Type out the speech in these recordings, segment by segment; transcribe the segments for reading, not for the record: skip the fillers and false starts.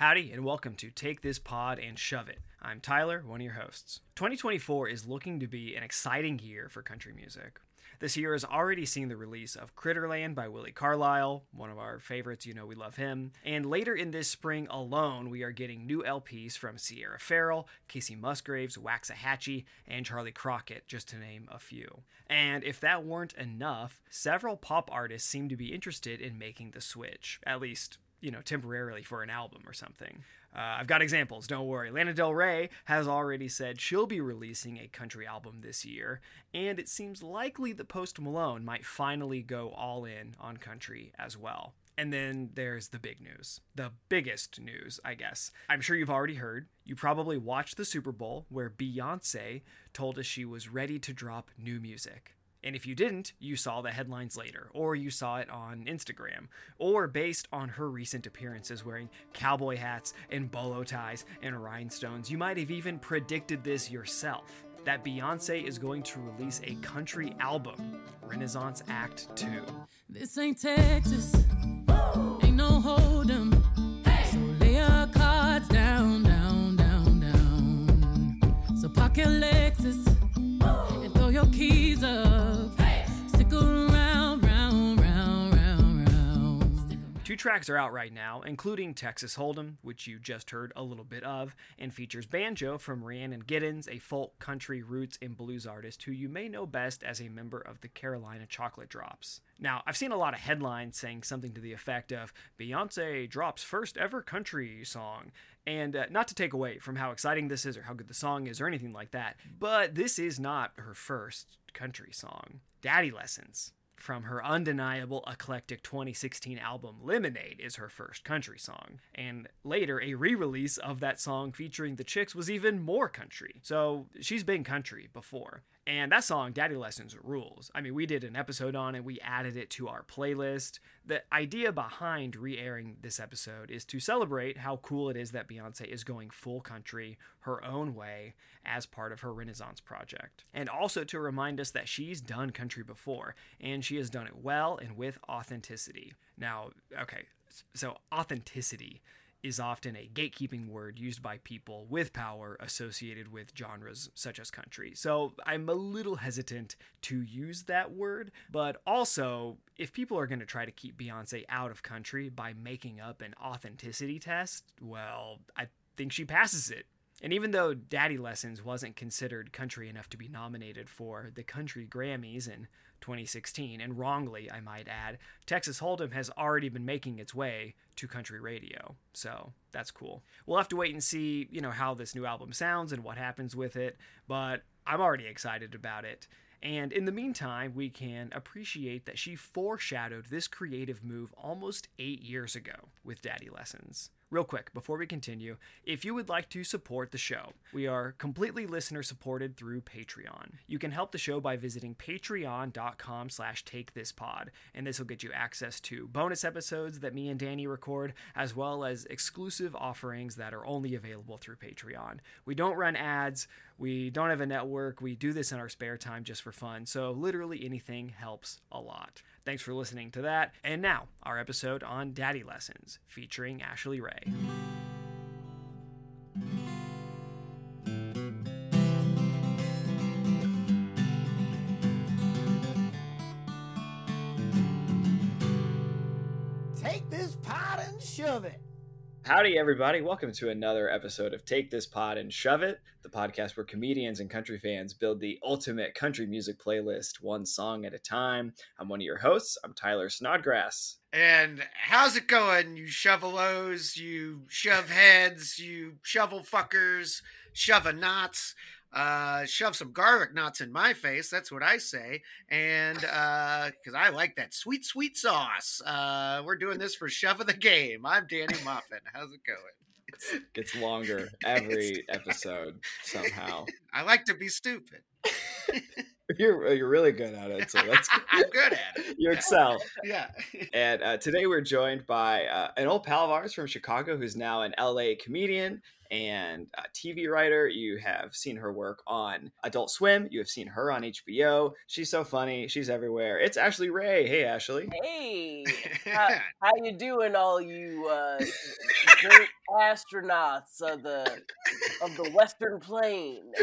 Howdy, and welcome to Take This Pod and Shove It. I'm Tyler, one of your hosts. 2024 is looking to be an exciting year for country music. This year has already seen the release of Critterland by Willie Carlisle, one of our favorites, you know we love him. And later in this spring alone, we are getting new LPs from Sierra Farrell, Casey Musgraves, Waxahachie, and Charlie Crockett, just to name a few. And if that weren't enough, several pop artists seem to be interested in making the switch, at least temporarily for an album or something. I've got examples, don't worry. Lana Del Rey has already said she'll be releasing a country album this year, and it seems likely that Post Malone might finally go all in on country as well. And then there's the big news. The biggest news, I guess. I'm sure you've already heard. You probably watched the Super Bowl where Beyoncé told us she was ready to drop new music. And if you didn't, you saw the headlines later, or you saw it on Instagram, or based on her recent appearances wearing cowboy hats and bolo ties and rhinestones, you might have even predicted this yourself, that Beyoncé is going to release a country album, Renaissance Act 2. This ain't Texas, ain't no hold'em, so lay your cards down, down, down, down. So park your Lexus and throw your keys up. Stick around, round, round, round, round. 2 tracks are out right now, including Texas Hold'em, which you just heard a little bit of, and features banjo from Rhiannon Giddens, a folk, country, roots, and blues artist who you may know best as a member of the Carolina Chocolate Drops. Now, I've seen a lot of headlines saying something to the effect of, Beyoncé drops first ever country song. And not to take away from how exciting this is or how good the song is or anything like that, but this is not her first country song. Daddy Lessons, from her undeniable eclectic 2016 album Lemonade, is her first country song. And later, a re-release of that song featuring the Chicks was even more country. So she's been country before. And that song, Daddy Lessons, rules. I mean, we did an episode on it. We added it to our playlist. The idea behind re-airing this episode is to celebrate how cool it is that Beyoncé is going full country her own way as part of her Renaissance project. And also to remind us that she's done country before, and she has done it well and with authenticity. Now, okay, so authenticity is often a gatekeeping word used by people with power associated with genres such as country. So I'm a little hesitant to use that word, but also if people are going to try to keep Beyoncé out of country by making up an authenticity test, well, I think she passes it. And even though Daddy Lessons wasn't considered country enough to be nominated for the Country Grammys in 2016, and wrongly, I might add, Texas Hold'em has already been making its way to country radio. So that's cool. We'll have to wait and see, how this new album sounds and what happens with it, but I'm already excited about it. And in the meantime, we can appreciate that she foreshadowed this creative move almost 8 years ago with Daddy Lessons. Real quick, before we continue, if you would like to support the show, we are completely listener supported through Patreon. You can help the show by visiting patreon.com/takethispod, and this will get you access to bonus episodes that me and Danny record, as well as exclusive offerings that are only available through Patreon. We don't run ads, we don't have a network, we do this in our spare time just for fun, so literally anything helps a lot. Thanks for listening to that. And now, our episode on Daddy Lessons, featuring Ashley Ray. Take this pot and shove it. Howdy, everybody. Welcome to another episode of Take This Pod and Shove It, the podcast where comedians and country fans build the ultimate country music playlist, one song at a time. I'm one of your hosts. I'm Tyler Snodgrass. And how's it going, you shovelos, you shove heads, you shovel fuckers, shove-a-knots, shove some garlic knots in my face, that's what I say, and, because I like that sweet, sweet sauce. We're doing this for Shove of the Game. I'm Danny Moffin. How's it going? Gets longer every episode, somehow. I like to be stupid. You're really good at it, so that's I'm good at it. you excel. Yeah. And today we're joined by an old pal of ours from Chicago who's now an LA comedian and a TV writer. You have seen her work on Adult Swim. You have seen her on HBO. She's so funny. She's everywhere. It's Ashley Ray. Hey, Ashley. Hey, how you doing, all you great astronauts of the Western Plain?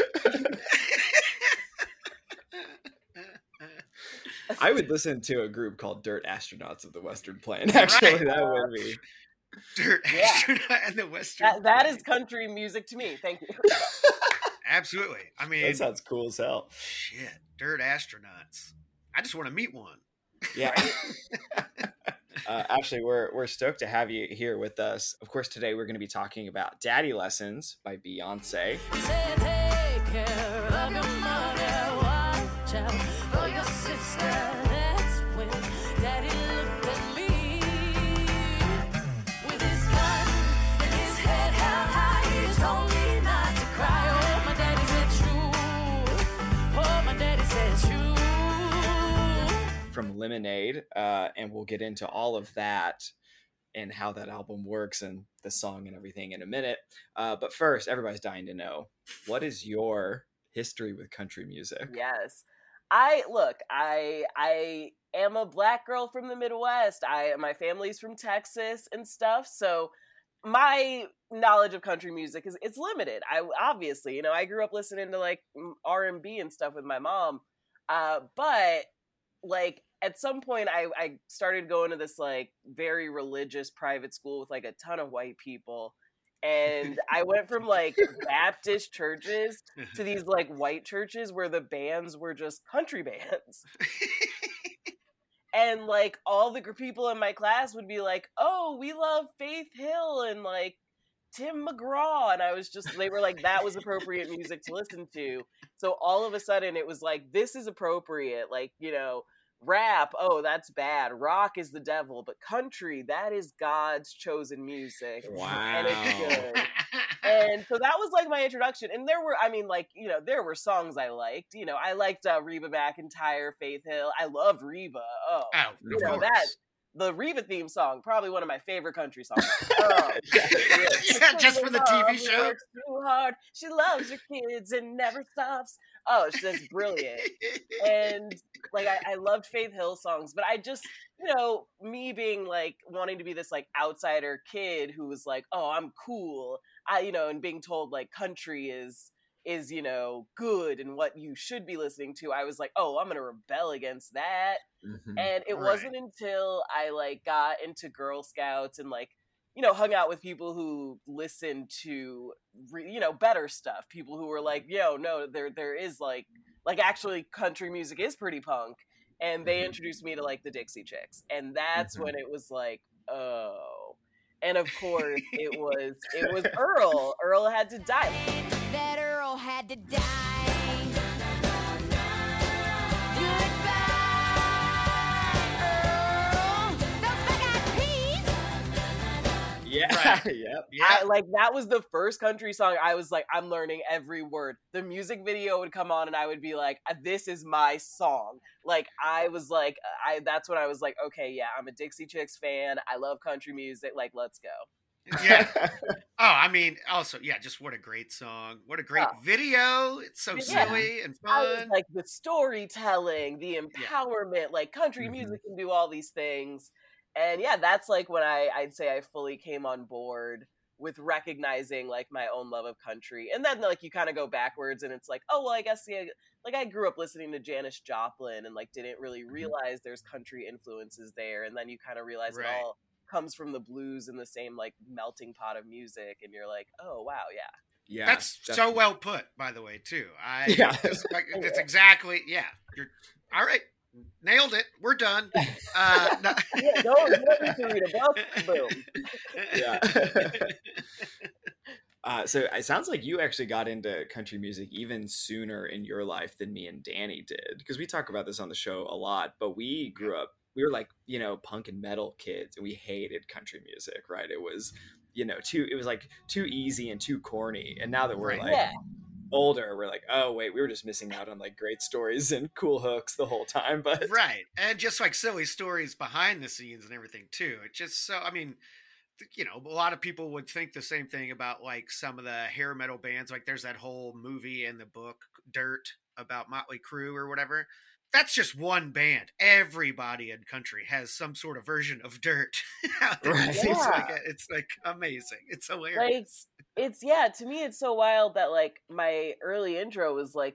I would listen to a group called Dirt Astronauts of the Western Plain. Actually, Right. that would be Dirt Yeah. Astronaut and the Western. That Plain. is country music to me. Thank you. Absolutely. I mean, that sounds cool as hell. shit, Dirt Astronauts. I just want to meet one. Yeah. Ashley, we're stoked to have you here with us. Of course, today we're going to be talking about Daddy Lessons by Beyonce. Say, take care of your mother, watch out for your sister. That's when Daddy looked at me with his gun and his head held high. He told me not to cry. Oh, my daddy said true. Oh, my daddy said true. From Lemonade, and we'll get into all of that and how that album works and the song and everything in a minute. But first, everybody's dying to know, what is your history with country music? Yes. I am a black girl from the Midwest. My family's from Texas and stuff, so my knowledge of country music it's limited. I obviously, I grew up listening to like R&B and stuff with my mom, but like at some point I started going to this like very religious private school with like a ton of white people, and I went from like Baptist churches to these like white churches where the bands were just country bands. And like all the people in my class would be like, oh, we love Faith Hill and like Tim McGraw. And they were like, that was appropriate music to listen to. So all of a sudden it was like, this is appropriate. Like, rap, oh, that's bad. Rock is the devil. But country, that is God's chosen music. Wow. And it's good. And so that was like my introduction. And there were songs I liked. I liked Reba McEntire, Faith Hill. I loved Reba. Oh, of course. The Reba theme song, probably one of my favorite country songs. Yeah, just for the TV show. Works too hard. She loves her kids and never stops. Oh, it's just brilliant. And like I loved Faith Hill songs, but I just, me being like wanting to be this like outsider kid who was like, oh, I'm cool. And being told like country is good and what you should be listening to. I was like, oh, I'm gonna rebel against that. Mm-hmm. And it wasn't until I like got into Girl Scouts and like, hung out with people who listened to, better stuff. People who were like, no, there is like actually country music is pretty punk. And they introduced me to like the Dixie Chicks. And that's when it was like, oh. And of course it was Earl. Earl had to die. That Earl had to die. Yeah. Right. Yep. Yeah. That was the first country song. I was like, I'm learning every word. The music video would come on and I would be like, this is my song. Like, I was like, that's when I was like, okay, yeah, I'm a Dixie Chicks fan. I love country music. Like, let's go. Yeah. Oh, I mean, also, yeah, just what a great song. What a great video. It's so silly and I was fun. like, the storytelling, the empowerment, like country Mhm. music can do all these things. And yeah, that's like when I'd say I fully came on board with recognizing like my own love of country. And then like you kind of go backwards and it's like, oh, well, I guess like I grew up listening to Janis Joplin and like didn't really realize there's country influences there. And then you kind of realize it all comes from the blues and the same like melting pot of music. And you're like, oh, wow, yeah. Yeah. That's definitely. so well put, by the way, too. Yeah. It's exactly, yeah. You're all right. Nailed it. We're done. No. Yeah, no, you don't need to read a book. Boom. Yeah. So it sounds like you actually got into country music even sooner in your life than me and Danny did, because we talk about this on the show a lot, but we grew up, we were like, punk and metal kids, and we hated country music, right? It was, it was like too easy and too corny. And now that we're like, older, we're like, oh wait, we were just missing out on like great stories and cool hooks the whole time. But Right. And just like silly stories behind the scenes and everything too. It just so, I mean, a lot of people would think the same thing about like some of the hair metal bands. Like there's that whole movie and the book Dirt about Motley Crue or whatever. That's just one band. Everybody in country has some sort of version of Dirt out there. Right. It seems Yeah. like it's like amazing. It's hilarious. Like to me it's so wild that like my early intro was like,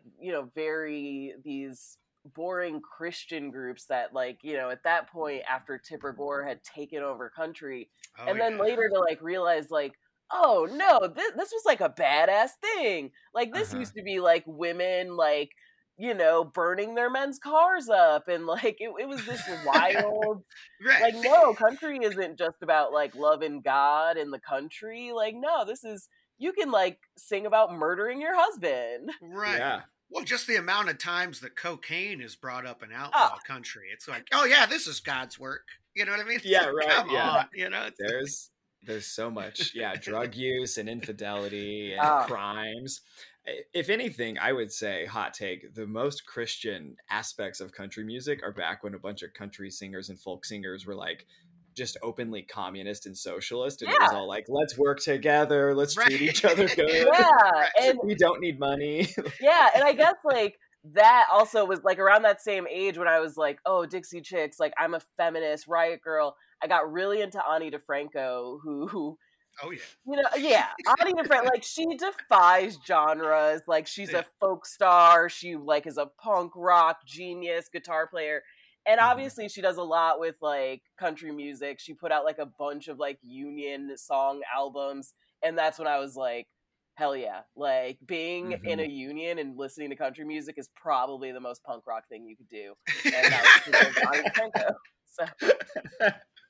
very these boring Christian groups that like, at that point after Tipper Gore had taken over country, Oh, and then yeah. later to like realize like, oh no, this was like a badass thing. Like this Uh-huh. used to be like women like, burning their men's cars up, and like it was this wild Right. like, no, country isn't just about like loving God and the country. Like, no, you can like sing about murdering your husband. Right. Yeah. Well, just the amount of times that cocaine is brought up in outlaw country, it's like, oh yeah, this is God's work. You know what I mean? It's Yeah, like, right, Come yeah. on, it's There's so much, drug use and infidelity and Ah. crimes. If anything, I would say, hot take, the most Christian aspects of country music are back when a bunch of country singers and folk singers were like just openly communist and socialist, and it was Yeah. all like, let's work together, let's treat Right. each other good. Yeah, and We don't need money. yeah, and I guess like that also was like around that same age when I was like, oh, Dixie Chicks, like I'm a feminist, Riot Girl. I got really into Ani DeFranco, who oh yeah. Ani DeFranco, like she defies genres. Like she's Yeah. a folk star. She like is a punk rock genius guitar player. And Mhm. obviously she does a lot with like country music. She put out like a bunch of like union song albums. And that's when I was like, hell yeah. Like being in a union and listening to country music is probably the most punk rock thing you could do. And that was because of Ani DeFranco. So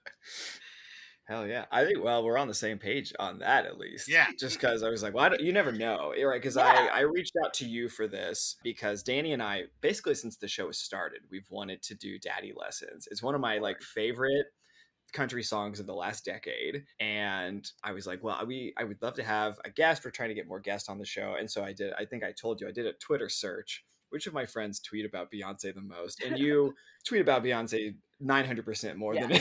Hell yeah. I think, well, we're on the same page on that at least. Yeah. Just because I was like, well, you never know. Right. Because Yeah. I reached out to you for this because Danny and I, basically since the show started, we've wanted to do Daddy Lessons. It's one of my like favorite country songs of the last decade. And I was like, well, I would love to have a guest. We're trying to get more guests on the show. And so I think I told you, I did a Twitter search. Which of my friends tweet about Beyonce the most? And you tweet about Beyonce 900% more than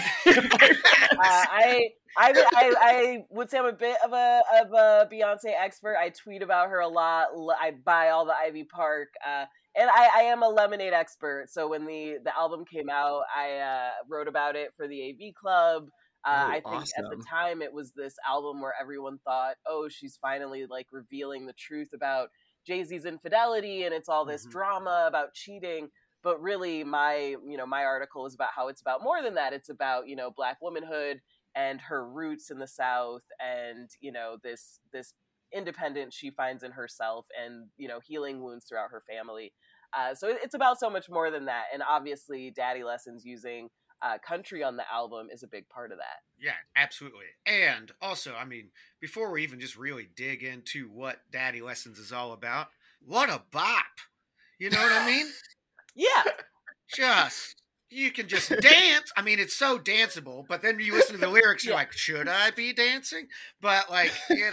I would say I'm a bit of a Beyonce expert. I tweet about her a lot. I buy all the Ivy Park, and I am a Lemonade expert. So when the album came out, I wrote about it for the AV Club. I think at the awesome. time it was this album where everyone thought, oh, she's finally like revealing the truth about Jay-Z's infidelity, and it's all this Mhm. drama about cheating. But really, my article is about how it's about more than that. It's about, Black womanhood and her roots in the South, and this independence she finds in herself, and healing wounds throughout her family. So it's about so much more than that. And obviously, Daddy Lessons using country on the album is a big part of that. Yeah, absolutely. And also, I mean, before we even just really dig into what Daddy Lessons is all about, what a bop. You know what I mean? Yeah, You can just dance. I mean, it's so danceable, but then you listen to the lyrics, you're Yeah. like, should I be dancing? But like,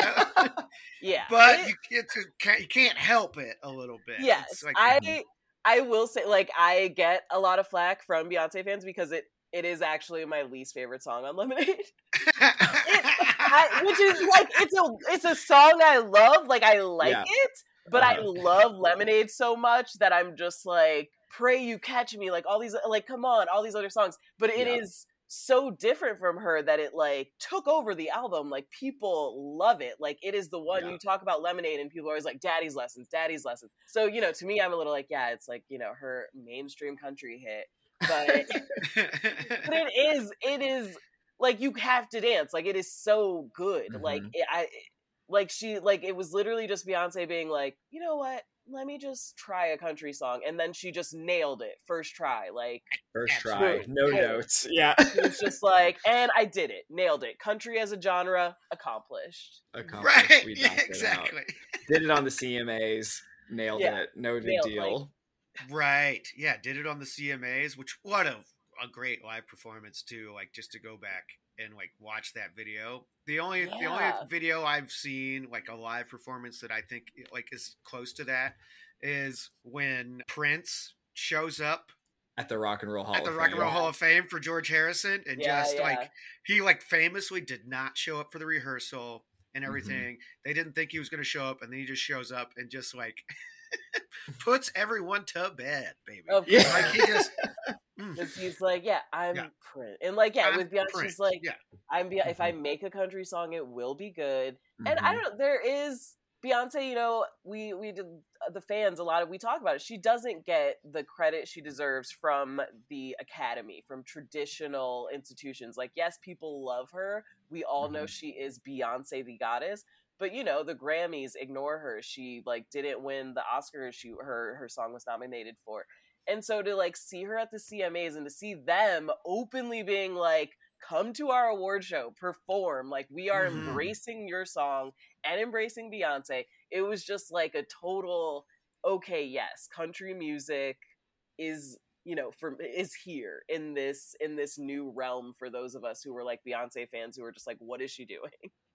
yeah. but It- you can't help it a little bit. Yes, It's like, I will say, like, I get a lot of flack from Beyonce fans because it is actually my least favorite song on Lemonade. Which is like it's a song I love, like I like Yeah. it, but I Uh-huh. love Lemonade so much that I'm just like, pray you catch me, like all these, like come on, all these other songs. But it Yeah. is so different from her that it like took over the album. Like people love it. Like it is the one Yeah. you talk about Lemonade and people are always like Daddy's Lessons, Daddy's Lessons. So to me, I'm a little like, yeah, it's like her mainstream country hit, but but it is like you have to dance. Like it is so good. Like it was literally just Beyonce being like, you know what? Let me just try a country song, and then she just nailed it first try. Like First try, Absolutely. no Yeah. notes. Yeah. it was just like, and I did it, nailed it. Country as a genre accomplished. Accomplished. right. We Yeah, knocked it out. exactly. Did it on the CMAs. Nailed Yeah. it. No big Nailed, deal. Right. Yeah. Did it on the CMAs, which what a great live performance too. Like just to go back and like watch that video. The only video I've seen, like a live performance that I think like is close to that, is when Prince shows up at the Rock and Roll Hall of Fame for George Harrison, and like he like famously did not show up for the rehearsal and everything. They didn't think he was going to show up, and then he just shows up and just like puts everyone to bed, baby. Of course. Like he just he's like, I'm Prince, and like with Beyonce, Prince. she's like, if I make a country song, it will be good. And I don't know, there is Beyonce, you know, we did the fans we talk about it. She doesn't get the credit she deserves from the Academy, from traditional institutions. Like, yes, people love her. We all know she is Beyonce the goddess. But, you know, the Grammys ignore her. She, like, didn't win the Oscars her song was nominated for. And so to, like, see her at the CMAs and to see them openly being like, come to our award show, perform, like, we are embracing your song and embracing Beyonce. It was just like a total, okay, yes, country music is, you know, is here in this new realm for those of us who were like Beyonce fans who were just like, what is she doing?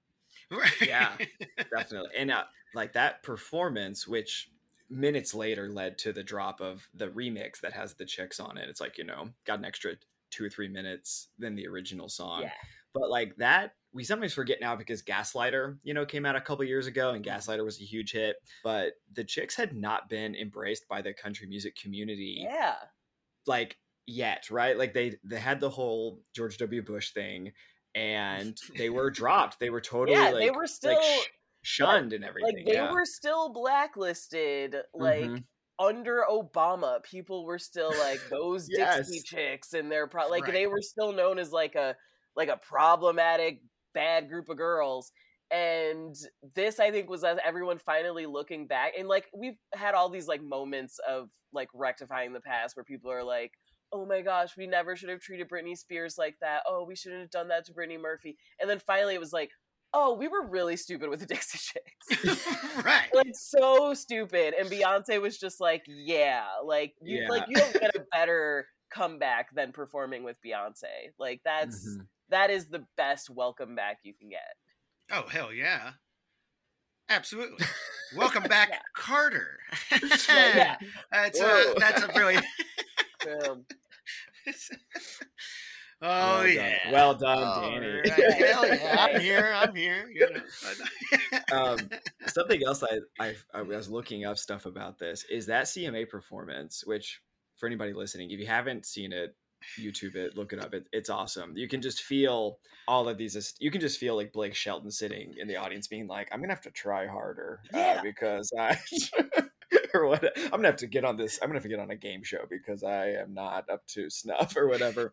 Yeah, definitely. And like that performance, which minutes later led to the drop of the remix that has the chicks on it. It's like, you know, got an extra 2 or 3 minutes than the original song. Yeah. But like that, we sometimes forget now because Gaslighter, you know, came out a couple years ago and Gaslighter was a huge hit, but the chicks had not been embraced by the country music community. Yeah. Like yet, right? Like they had the whole George W. Bush thing and they were dropped. They were totally like, they were still like shunned and everything. Like they were still blacklisted, like under Obama, people were still like those Dixie chicks, and they're they were still known as like a problematic bad group of girls. And this, I think, was everyone finally looking back, and like we've had all these like moments of like rectifying the past where people are like, oh my gosh, we never should have treated Britney Spears like that. Oh, we shouldn't have done that to Brittany Murphy. And then finally it was like, oh, we were really stupid with the Dixie Chicks. Right. Like, so stupid. And Beyonce was just like, like, you don't get a better comeback than performing with Beyonce. Like, that is the best welcome back you can get. Oh, hell yeah. Absolutely. Welcome back, Carter. Yeah. That's a really... Well done, Danny. Right. Hell yeah, I'm here. You know. Something else I was looking up stuff about this is that CMA performance, which for anybody listening, if you haven't seen it, YouTube it, look it up. It's awesome. You can just feel all of these. You can just feel like Blake Shelton sitting in the audience being like, I'm going to have to try harder because I... or what, I'm gonna have to get on this. I'm gonna have to get on a game show because I am not up to snuff or whatever.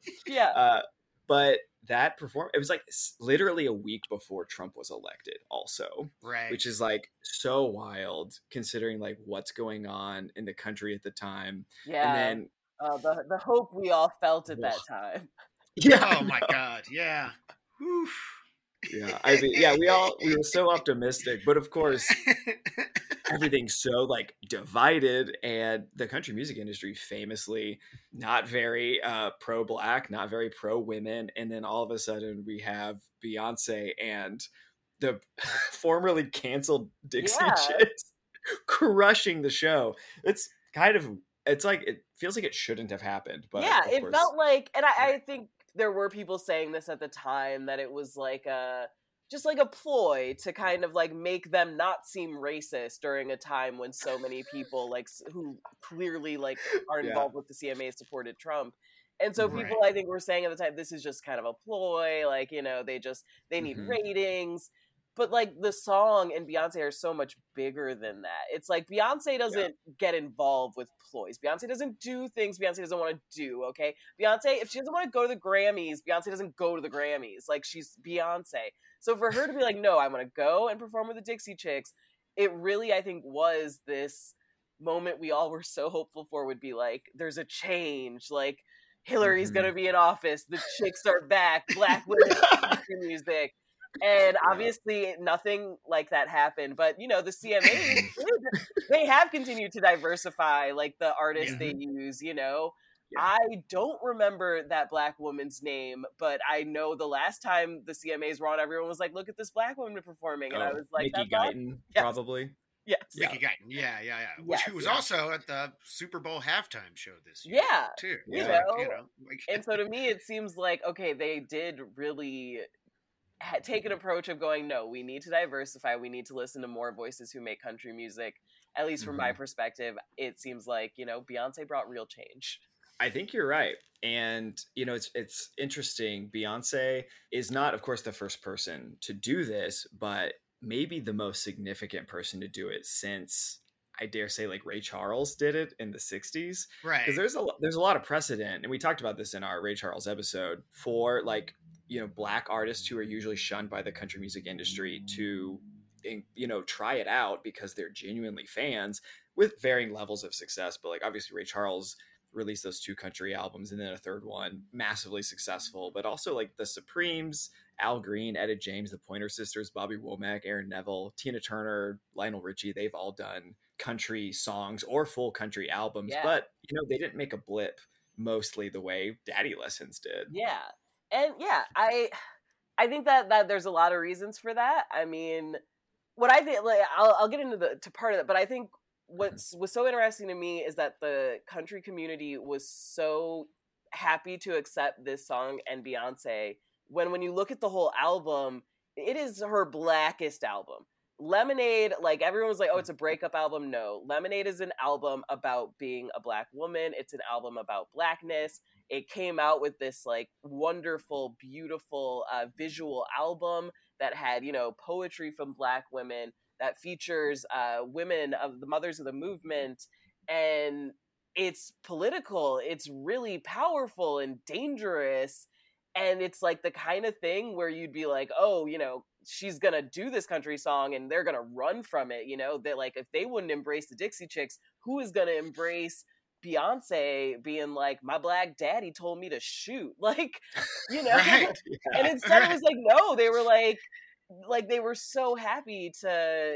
But that it was like literally a week before Trump was elected, also, right? Which is like so wild considering like what's going on in the country at the time. Yeah, and then the hope we all felt at that time. Yeah. Oh my God. Yeah. Oof. Yeah. I mean, we were so optimistic, but of course. Everything's so like divided, and the country music industry famously not very pro-black, not very pro-women, and then all of a sudden we have Beyonce and the formerly canceled Dixie Chicks crushing the show. It's like it feels like it shouldn't have happened, but it felt like, and I think there were people saying this at the time that it was like just like a ploy to kind of like make them not seem racist during a time when so many people like who clearly like are involved with the CMA supported Trump. And so people I think were saying at the time, this is just kind of a ploy, like, you know, they need ratings. But like the song and Beyonce are so much bigger than that. It's like Beyonce doesn't get involved with ploys. Beyonce doesn't do things Beyonce doesn't want to do, okay? Beyonce, if she doesn't want to go to the Grammys, Beyonce doesn't go to the Grammys. Like, she's Beyonce. So for her to be like, no, I'm going to go and perform with the Dixie Chicks, it really, I think, was this moment we all were so hopeful for would be like, there's a change. Like, Hillary's going to be in office. The chicks are back. Black women in music. And obviously nothing like that happened. But, you know, the CMA, they have continued to diversify, like, the artists they use, you know. I don't remember that black woman's name, but I know the last time the CMAs were on, everyone was like, look at this black woman performing. And I was like, Mickey that's Guyton, Yes. probably. Yes. Mickey Guyton. Yeah. Yes, Which was also at the Super Bowl halftime show this year. Yeah. Too. You Like, know, and so to me, it seems like, okay, they did really take an approach of going, no, we need to diversify. We need to listen to more voices who make country music. At least from my perspective, it seems like, you know, Beyonce brought real change. I think you're right. And, you know, it's interesting. Beyonce is not, of course, the first person to do this, but maybe the most significant person to do it since, I dare say, like Ray Charles did it in the 60s. right. Because there's a lot of precedent. And we talked about this in our Ray Charles episode for, like, you know, black artists who are usually shunned by the country music industry to, you know, try it out because they're genuinely fans with varying levels of success. But like, obviously Ray Charles released those 2 country albums and then a third one, massively successful. But also like the Supremes, Al Green, Etta James, the Pointer Sisters, Bobby Womack, Aaron Neville, Tina Turner, Lionel Richie, they've all done country songs or full country albums. But, you know, they didn't make a blip mostly the way Daddy Lessons did. Yeah. And yeah, I think that there's a lot of reasons for that. I mean, what I think, like, I'll get into to part of it, but I think what was so interesting to me is that the country community was so happy to accept this song and Beyonce when you look at the whole album, it is her blackest album. Lemonade, like everyone was like, oh, it's a breakup album. No, Lemonade is an album about being a black woman. It's an album about blackness. It came out with this like wonderful, beautiful visual album that had, you know, poetry from black women, that features women of the mothers of the movement. And it's political. It's really powerful and dangerous. And it's like the kind of thing where you'd be like, oh, you know, she's going to do this country song and they're going to run from it. You know, that like, if they wouldn't embrace the Dixie Chicks, who is going to embrace Beyonce being like, my black daddy told me to shoot? Like, you know, Right. And instead it was like, no, they were like they were so happy to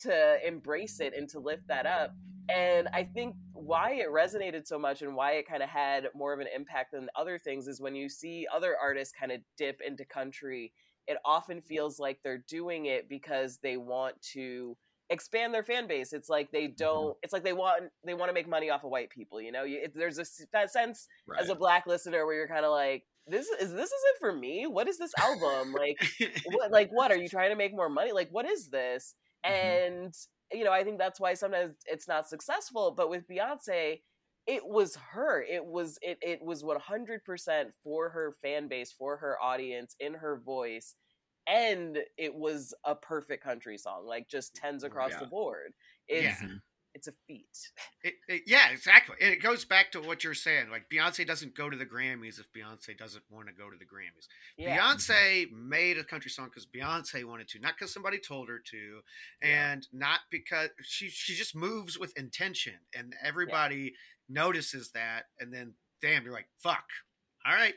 embrace it and to lift that up. And I think why it resonated so much and why it kind of had more of an impact than other things is when you see other artists kind of dip into country, it often feels like they're doing it because they want to expand their fan base. It's like they don't, it's like they want to make money off of white people, you know? There's that sense as a black listener where you're kind of like, this isn't for me. What is this album? What are you trying to make more money? Like, what is this? And, you know, I think that's why sometimes it's not successful. But with Beyonce, it was her. It was 100% for her fan base, for her audience, in her voice. And it was a perfect country song, like just tens across the board. It's a feat. Yeah, exactly. And it goes back to what you're saying. Like, Beyonce doesn't go to the Grammys if Beyonce doesn't want to go to the Grammys. Yeah. Beyonce made a country song because Beyonce wanted to, not because somebody told her to, and not because she just moves with intention, and everybody notices that, and then, damn, you're like, fuck. All right.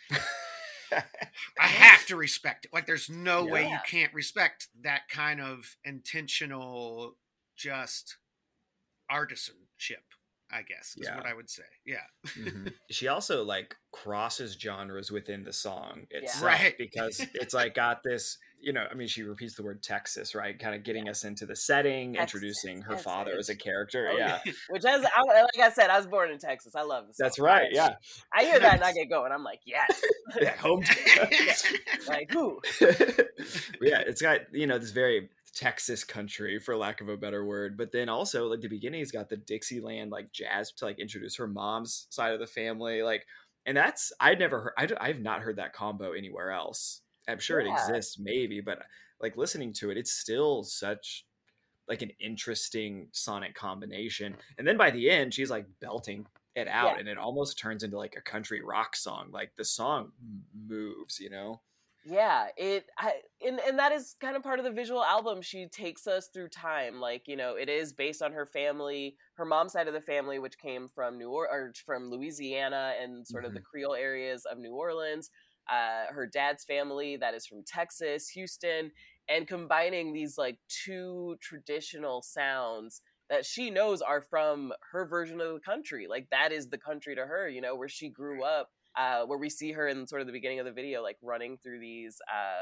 I have to respect it. Like, there's no way you can't respect that kind of intentional, just artisanship, I guess, is what I would say. Yeah. She also like crosses genres within the song itself, right? Because it's like got this, you know, I mean, she repeats the word Texas, right? Kind of getting us into the setting, introducing her father as a character. Which, as like I said, I was born in Texas. I love this. That's right. Yeah. I hear that and I get going. I'm like, yes. Home. Like who? Yeah, it's got, you know, this very Texas country, for lack of a better word, but then also like the beginning has got the Dixieland like jazz to like introduce her mom's side of the family, like, and that's I've not heard that combo anywhere else. I'm sure it exists maybe, but like listening to it, it's still such like an interesting sonic combination. And then by the end, she's like belting it out, and it almost turns into like a country rock song. Like the song moves, you know. Yeah, and that is kind of part of the visual album. She takes us through time. Like, you know, it is based on her family, her mom's side of the family, which came from from Louisiana and sort of the Creole areas of New Orleans. Her dad's family that is from Texas, Houston, and combining these like two traditional sounds that she knows are from her version of the country. Like, that is the country to her, you know, where she grew up, where we see her in sort of the beginning of the video, like running through these,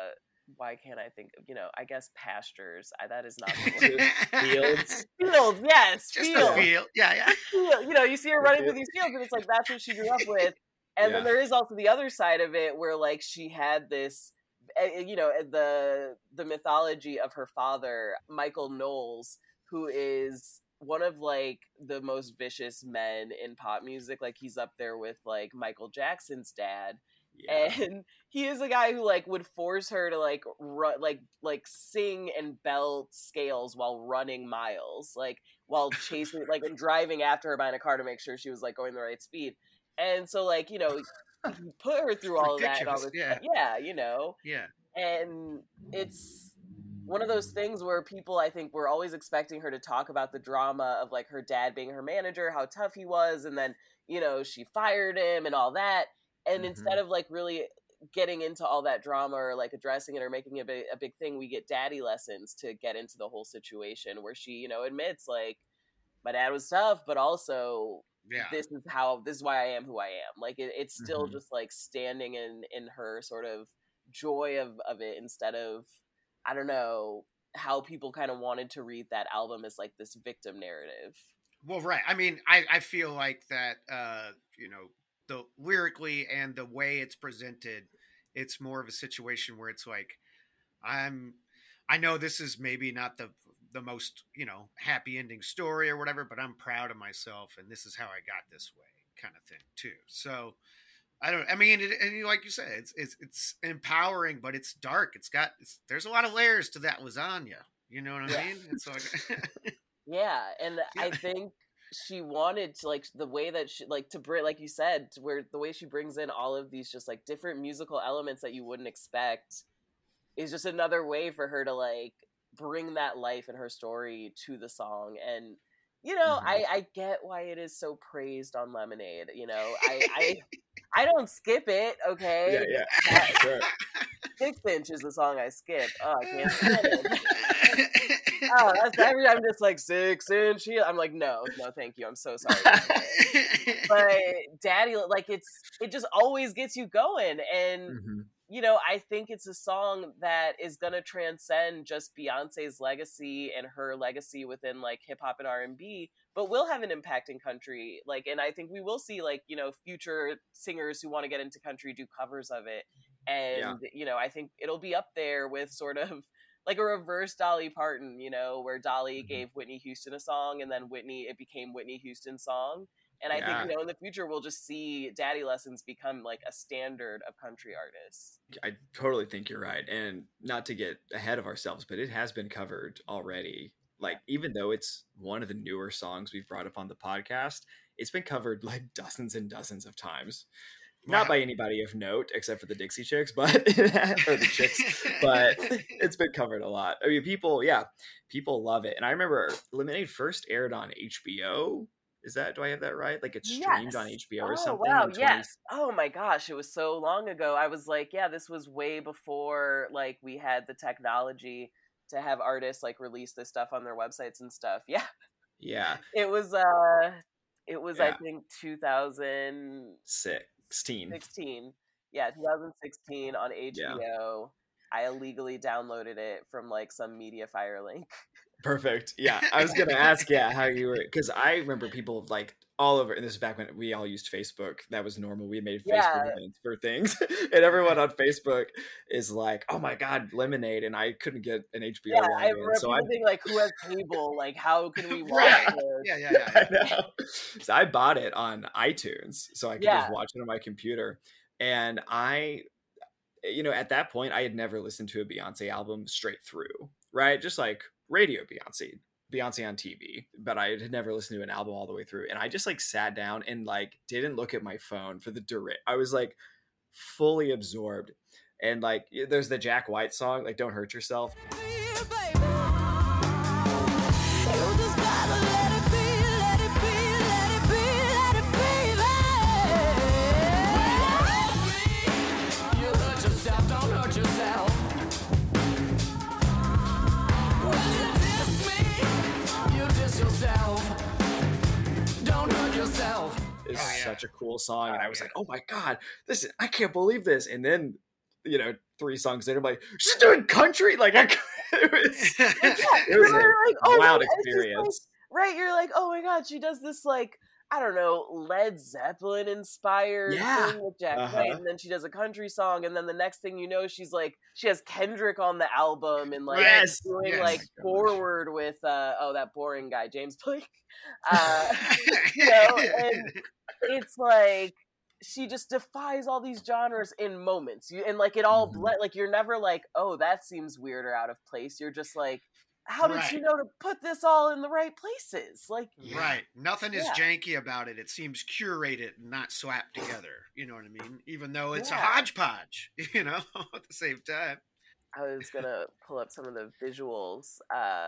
why can't I think of, you know, I guess pastures. That is not the word. Fields. Fields, yes. Just fields. a field. Yeah. You know, you see her running through these fields, and it's like, that's what she grew up with. And then there is also the other side of it where, like, she had this, you know, the mythology of her father, Michael Knowles, who is one of, like, the most vicious men in pop music. Like, he's up there with, like, Michael Jackson's dad. Yeah. And he is a guy who, like, would force her to, like, run, like sing and belt scales while running miles, like, while chasing, like, and driving after her behind a car to make sure she was, like, going the right speed. And so, like, you know, he put her through all of that and all this stuff. Yeah, you know. Yeah. And it's one of those things where people, I think, were always expecting her to talk about the drama of, like, her dad being her manager, how tough he was, and then, you know, she fired him and all that. And instead of, like, really getting into all that drama or, like, addressing it or making it a big thing, we get daddy lessons to get into the whole situation where she, you know, admits, like, my dad was tough, but also this is why I am who I am. Like, it's still just, like, standing in her sort of joy of it, instead of, I don't know, how people kind of wanted to read that album as, like, this victim narrative. Well, right. I mean, I feel like that, you know, the lyrically and the way it's presented, it's more of a situation where it's like, I know this is maybe not the most, you know, happy ending story or whatever, but I'm proud of myself and this is how I got this way, kind of thing too. So and like you said, it's empowering, but it's dark. There's a lot of layers to that lasagna. You know what I mean? It's like, yeah. And I think she wanted to, like, the way that she, like, to bring, like you said, to where the way she brings in all of these just, like, different musical elements that you wouldn't expect is just another way for her to, like, bring that life in her story to the song. And, you know, I get why it is so praised on Lemonade. You know, I don't skip it. Okay. Yeah. Sure. 6 Inch is the song I skip. Oh, I can't stand it. Oh, that's every time I'm just like 6 Inch. I'm like, no, thank you. I'm so sorry. But Daddy, like, it just always gets you going. And, you know, I think it's a song that is going to transcend just Beyonce's legacy and her legacy within, like, hip hop and R&B, but will have an impact in country. Like, and I think we will see, like, you know, future singers who want to get into country do covers of it. And, you know, I think it'll be up there with sort of like a reverse Dolly Parton, you know, where Dolly gave Whitney Houston a song and then it became Whitney Houston's song. And I think, you know, in the future, we'll just see Daddy Lessons become, like, a standard of country artists. I totally think you're right. And not to get ahead of ourselves, but it has been covered already. Like, even though it's one of the newer songs we've brought up on the podcast, it's been covered, like, dozens and dozens of times. Wow. Not by anybody of note, except for the Dixie Chicks, but or the Chicks, but it's been covered a lot. I mean, people love it. And I remember Lemonade first aired on HBO. Do I have that right? Like, it's streamed on HBO or something? Oh, wow, yes. Oh my gosh, it was so long ago. I was like, yeah, this was way before, like, we had the technology to have artists, like, release this stuff on their websites and stuff. Yeah. Yeah. It was I think 2016. Yeah, 2016 on HBO. Yeah. I illegally downloaded it from, like, some Mediafire link. Perfect. Yeah, I was gonna ask, how you were, because I remember people, like, all over, and this is back when we all used Facebook. That was normal. We made Facebook events for things, and everyone on Facebook is like, "Oh my God, Lemonade!" And I couldn't get an HBO. Yeah, I remember people being like, "Who has cable? Like, how can we watch this?" Yeah. I know. So I bought it on iTunes, so I could just watch it on my computer. And you know, at that point, I had never listened to a Beyonce album straight through, right? Just like radio Beyonce on TV, but I had never listened to an album all the way through. And I just, like, sat down and, like, didn't look at my phone for the duration. I was, like, fully absorbed. And, like, there's the Jack White song, like, Don't Hurt Yourself. Yourself. such a cool song, and I was like, oh my god, I can't believe this. And then 3 songs later, I'm like, she's doing country. Like it was a wild experience. Right, you're like, oh my god, she does this like, I don't know, Led Zeppelin inspired thing with Jack White, and then she does a country song, and then the next thing you know, she has Kendrick on the album, and like doing like Forward with that boring guy James Blake, and it's like she just defies all these genres in moments, and like it all like you're never like, oh, that seems weird or out of place. You're just like, how did she know to put this all in the right places? Like, right. Nothing is janky about it. It seems curated and not slapped together. You know what I mean? Even though it's a hodgepodge, at the same time. I was going to pull up some of the visuals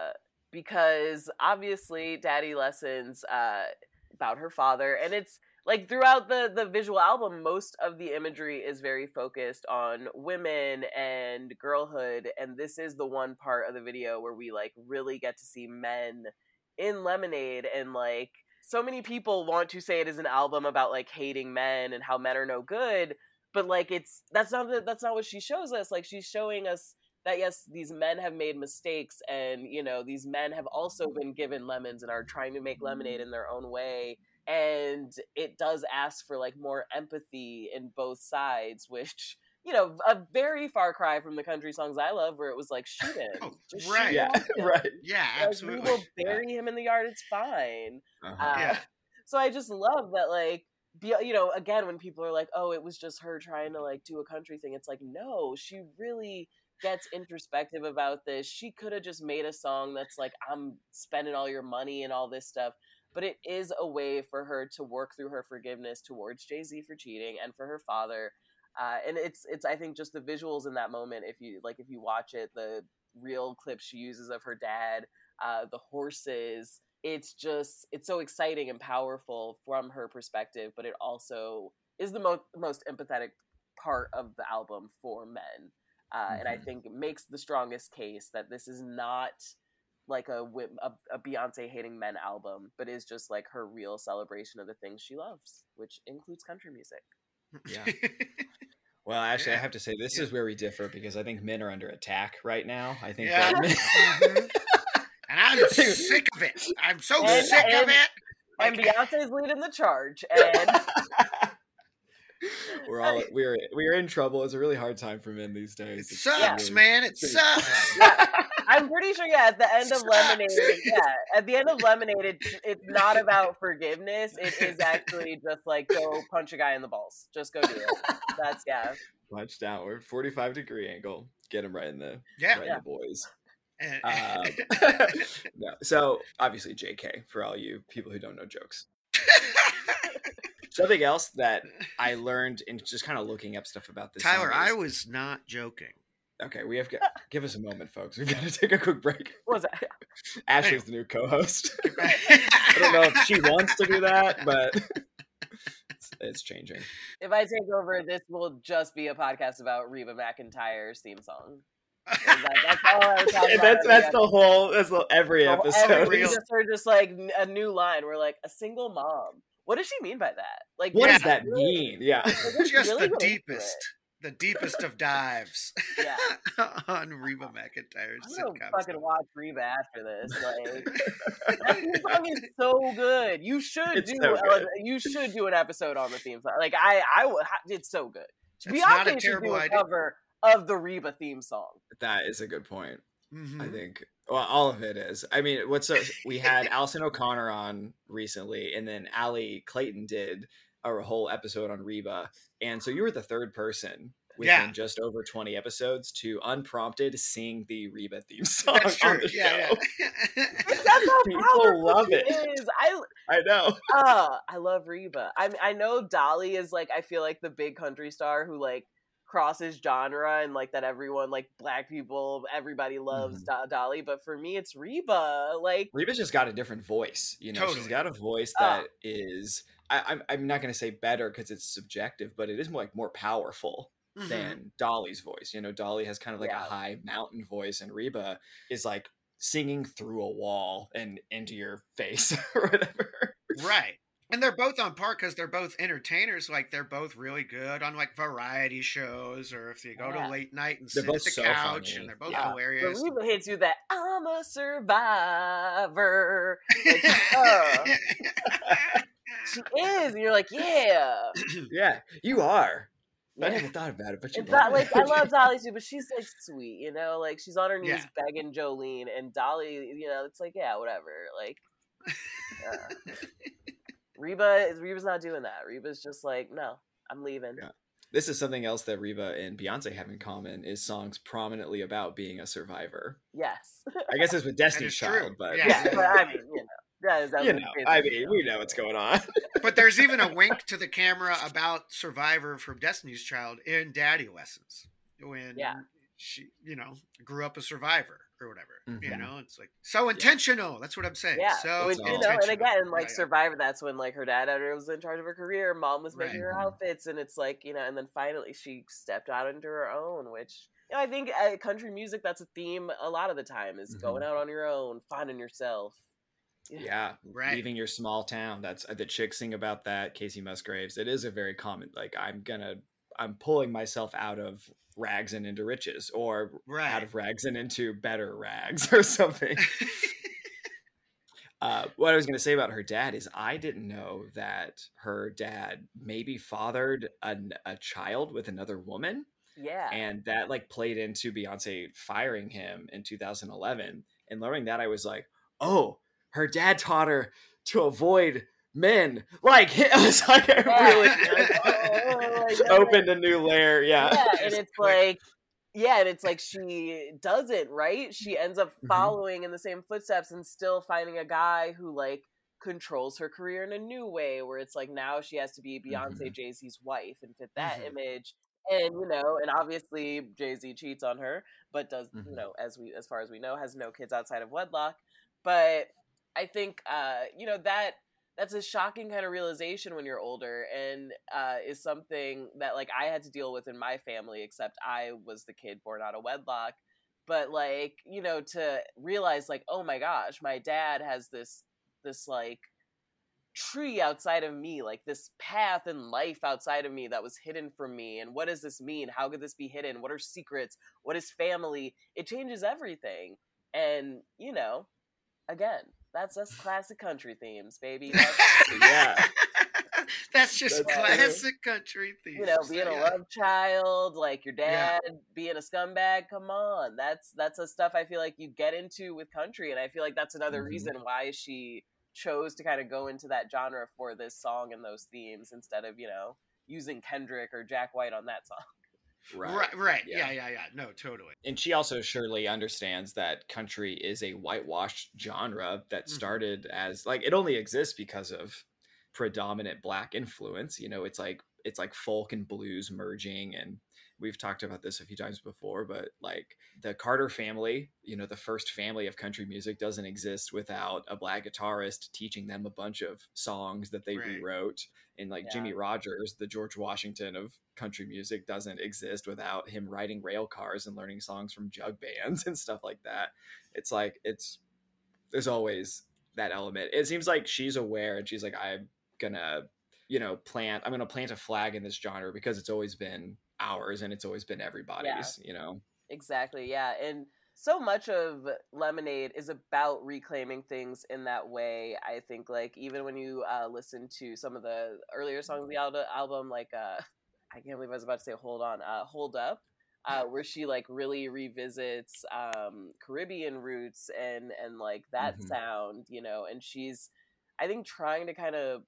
because obviously Daddy Lessons about her father. And it's like throughout the visual album, most of the imagery is very focused on women and girlhood. And this is the one part of the video where we like really get to see men in Lemonade. And like so many people want to say it is an album about like hating men and how men are no good. But like that's not what she shows us. Like she's showing us that yes, these men have made mistakes, and these men have also been given lemons and are trying to make lemonade in their own way. And it does ask for like more empathy in both sides, which, a very far cry from the country songs I love, where it was like, shoot him. Oh, right. Yeah, right. Yeah, like, absolutely. We will bury him in the yard. It's fine. Yeah. So I just love that, like, again, when people are like, oh, it was just her trying to like do a country thing. It's like, no, she really gets introspective about this. She could have just made a song that's like, I'm spending all your money and all this stuff. But it is a way for her to work through her forgiveness towards Jay-Z for cheating and for her father. And it's I think just the visuals in that moment, if you watch it, the real clips she uses of her dad, the horses, it's so exciting and powerful from her perspective, but it also is the most empathetic part of the album for men. And I think it makes the strongest case that this is not like a Beyonce hating men album, but is just like her real celebration of the things she loves, which includes country music. Yeah. Well, actually, I have to say this is where we differ, because I think men are under attack right now. I think that men... And I'm sick of it. I'm so sick of it. And Beyonce's leading the charge. And we're in trouble. It's a really hard time for men these days. It sucks, man. It sucks. I'm pretty sure, at the end of Lemonade, at the end of Lemonade, it's not about forgiveness. It is actually just like, go punch a guy in the balls. Just go do it. That's, punch downward, 45-degree angle. Get him right in the boys. No. So obviously JK for all you people who don't know jokes. Something else that I learned in just kind of looking up stuff about this Tyler, I was not joking. Okay, we have give us a moment, folks. We've got to take a quick break. What was that? Ashley's the new co-host. I don't know if she wants to do that, but it's changing. If I take over, this will just be a podcast about Reba McEntire's theme song. That's all I was talking about. That's every episode. We just heard just like a new line. We're like, a single mom. What does she mean by that? Like, what does that mean? Yeah, just really the deepest of dives. Yeah, on Reba McEntire's I'm gonna sitcom. Fucking watch Reba after this. Like, that theme song is so good. You should do an episode on the theme song. Like, it's so good. Beyonce should do a cover of the Reba theme song. That is a good point. I think all of it is. I mean, we had Alison O'Connor on recently, and then Allie Clayton did a whole episode on Reba, and so you were the third person within just over 20 episodes to unprompted sing the Reba theme song on the show. That's how people love it. I know. I love Reba. I know Dolly is like, I feel like the big country star who like crosses genre, and like that everyone, like Black people, everybody loves Dolly, but for me it's Reba. Like, Reba's just got a different voice, totally. She's got a voice that is I'm not going to say better because it's subjective, but it is more powerful than Dolly's voice. Dolly has kind of like a high mountain voice, and Reba is like singing through a wall and into your face or whatever. Right. And they're both on par because they're both entertainers. Like, they're both really good on like variety shows, or if you go to late night and They're sit at both the so couch, funny. and they're both Yeah. hilarious. But Reba hits you that I'm a survivor. Like, she is, and you're like, yeah. Yeah, you are. I Yeah. never thought about it, but you It's are. not like I love Dolly too, but she's like sweet, you know, like she's on her knees Yeah. begging Jolene, and Dolly, you know, it's like, yeah, whatever. Like, Reba's not doing that. Reba's just like, no, I'm leaving. Yeah. This is something else that Reba and Beyonce have in common, is songs prominently about being a survivor. Yes. I guess it's with Destiny's is Child, true. but Yeah. Yeah, but I mean, you know, that is you know, I mean, we know what's going on. But there's even a wink to the camera about Survivor from Destiny's Child in Daddy Lessons, when she, you know, grew up a survivor or whatever. You Mhm. know, it's like so intentional. That's what I'm saying. Yeah, So which, you know, intentional. and again, like Yeah. Survivor, that's when like her dad was in charge of her career, mom was making Right. her outfits, and it's like, you know, and then finally she stepped out into her own, which, you know, I think country music, that's a theme a lot of the time, is going out on your own, finding yourself. Yeah, Right. leaving your small town. That's the Chicks sing about that. Casey Musgraves. It is a very common, like, I'm pulling myself out of rags and into riches, or Right. out of rags and into better rags, or something. What I was going to say about her dad is I didn't know that her dad maybe fathered a child with another woman. Yeah. And that like played into Beyonce firing him in 2011. And learning that, I was like, oh, her dad taught her to avoid men. Like, it was like it really opened a new layer. Yeah. And it's like, and it's like she doesn't, right? She ends up following in the same footsteps and still finding a guy who like controls her career in a new way, where it's like now she has to be Beyonce, Jay-Z's wife and fit that image. And, you know, and obviously Jay-Z cheats on her, but does, you know, as far as we know, has no kids outside of wedlock. But I think, you know, that's a shocking kind of realization when you're older, and is something that like I had to deal with in my family, except I was the kid born out of wedlock. But like, you know, to realize like, oh my gosh, my dad has this like tree outside of me, like this path in life outside of me that was hidden from me. And what does this mean? How could this be hidden? What are secrets? What is family? It changes everything. And, you know, again, that's classic country themes, baby. That's just classic country themes. You know, being a love child, like your dad being a scumbag. Come on, that's the stuff I feel like you get into with country, and I feel like that's another reason why she chose to kind of go into that genre for this song and those themes instead of, you know, using Kendrick or Jack White on that song. Right. Yeah. No, totally. And she also surely understands that country is a whitewashed genre that started as like, it only exists because of predominant Black influence. You know, it's like folk and blues merging, and we've talked about this a few times before, but like the Carter family, you know, the first family of country music doesn't exist without a Black guitarist teaching them a bunch of songs that they rewrote. And like Jimmy Rogers, the George Washington of country music, doesn't exist without him riding rail cars and learning songs from jug bands and stuff like that. It's like, there's always that element. It seems like she's aware, and she's like, I'm gonna plant a flag in this genre because it's always been ours and it's always been everybody's, you know? Exactly. Yeah. And so much of Lemonade is about reclaiming things in that way. I think like even when you listen to some of the earlier songs of the album, like I can't believe I was about to say Hold Up, where she like really revisits Caribbean roots and like that sound, you know, and she's, I think, trying to kind of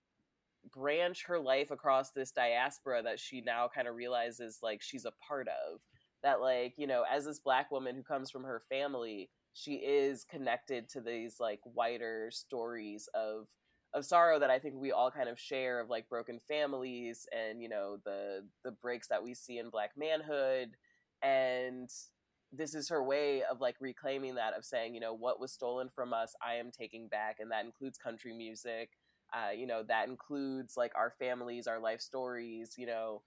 branch her life across this diaspora that she now kind of realizes like she's a part of. That like, you know, as this Black woman who comes from her family, she is connected to these like wider stories of sorrow that I think we all kind of share, of like broken families and, you know, the breaks that we see in Black manhood. And this is her way of like reclaiming that, of saying, you know, what was stolen from us, I am taking back. And that includes country music. You know, that includes like our families, our life stories, you know,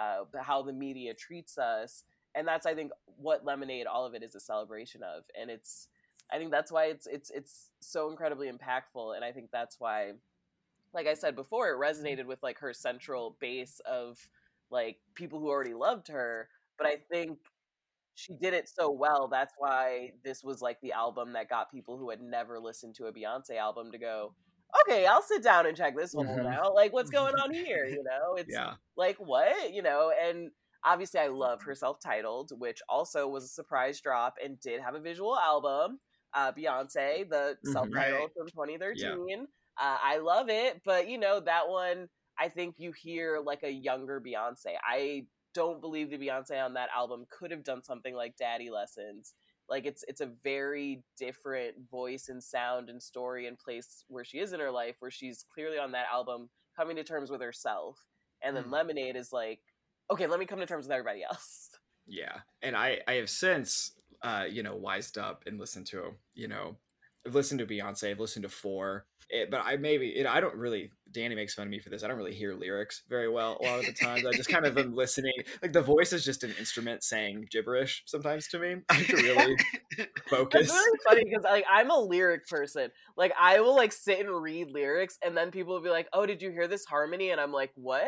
how the media treats us. And that's, I think, what Lemonade, all of it is a celebration of. And I think that's why it's so incredibly impactful. And I think that's why like I said before, it resonated with like her central base of like people who already loved her. But I think she did it so well. That's why this was like the album that got people who had never listened to a Beyonce album to go, okay, I'll sit down and check this one out. Like, what's going on here? You know, it's like, what? You know, and obviously I love her self-titled, which also was a surprise drop and did have a visual album. Beyonce, the self-titled from 2013. I love it, but you know, that one, I think you hear like a younger Beyonce. I don't believe the Beyonce on that album could have done something like Daddy Lessons. Like it's a very different voice and sound and story and place where she is in her life, where she's clearly on that album coming to terms with herself. And then Lemonade is like, okay, let me come to terms with everybody else. Yeah. And I have since, wised up and listened to, I've listened to Beyonce, I've listened to Four, but I don't really, Danny makes fun of me for this, I don't really hear lyrics very well a lot of the times. I just kind of am listening, like the voice is just an instrument saying gibberish sometimes to me. I have to really focus. It's really funny because like I'm a lyric person. Like I will like sit and read lyrics and then people will be like, oh, did you hear this harmony? And I'm like, what?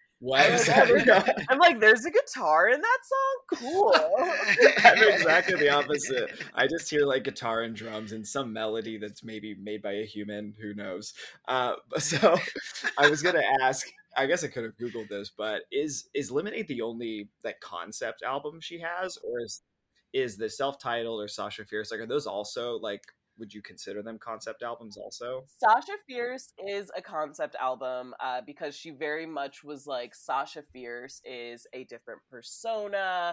I'm like, there's a guitar in that song? Cool. I'm exactly the opposite. I just hear like guitar and drums and some melody that's maybe made by a human, who knows. So I was gonna ask, I guess I could have Googled this, but is Lemonade the only like concept album she has, or is the self-titled or Sasha Fierce, like are those also like, would you consider them concept albums also? Sasha Fierce is a concept album because she very much was like, Sasha Fierce is a different persona,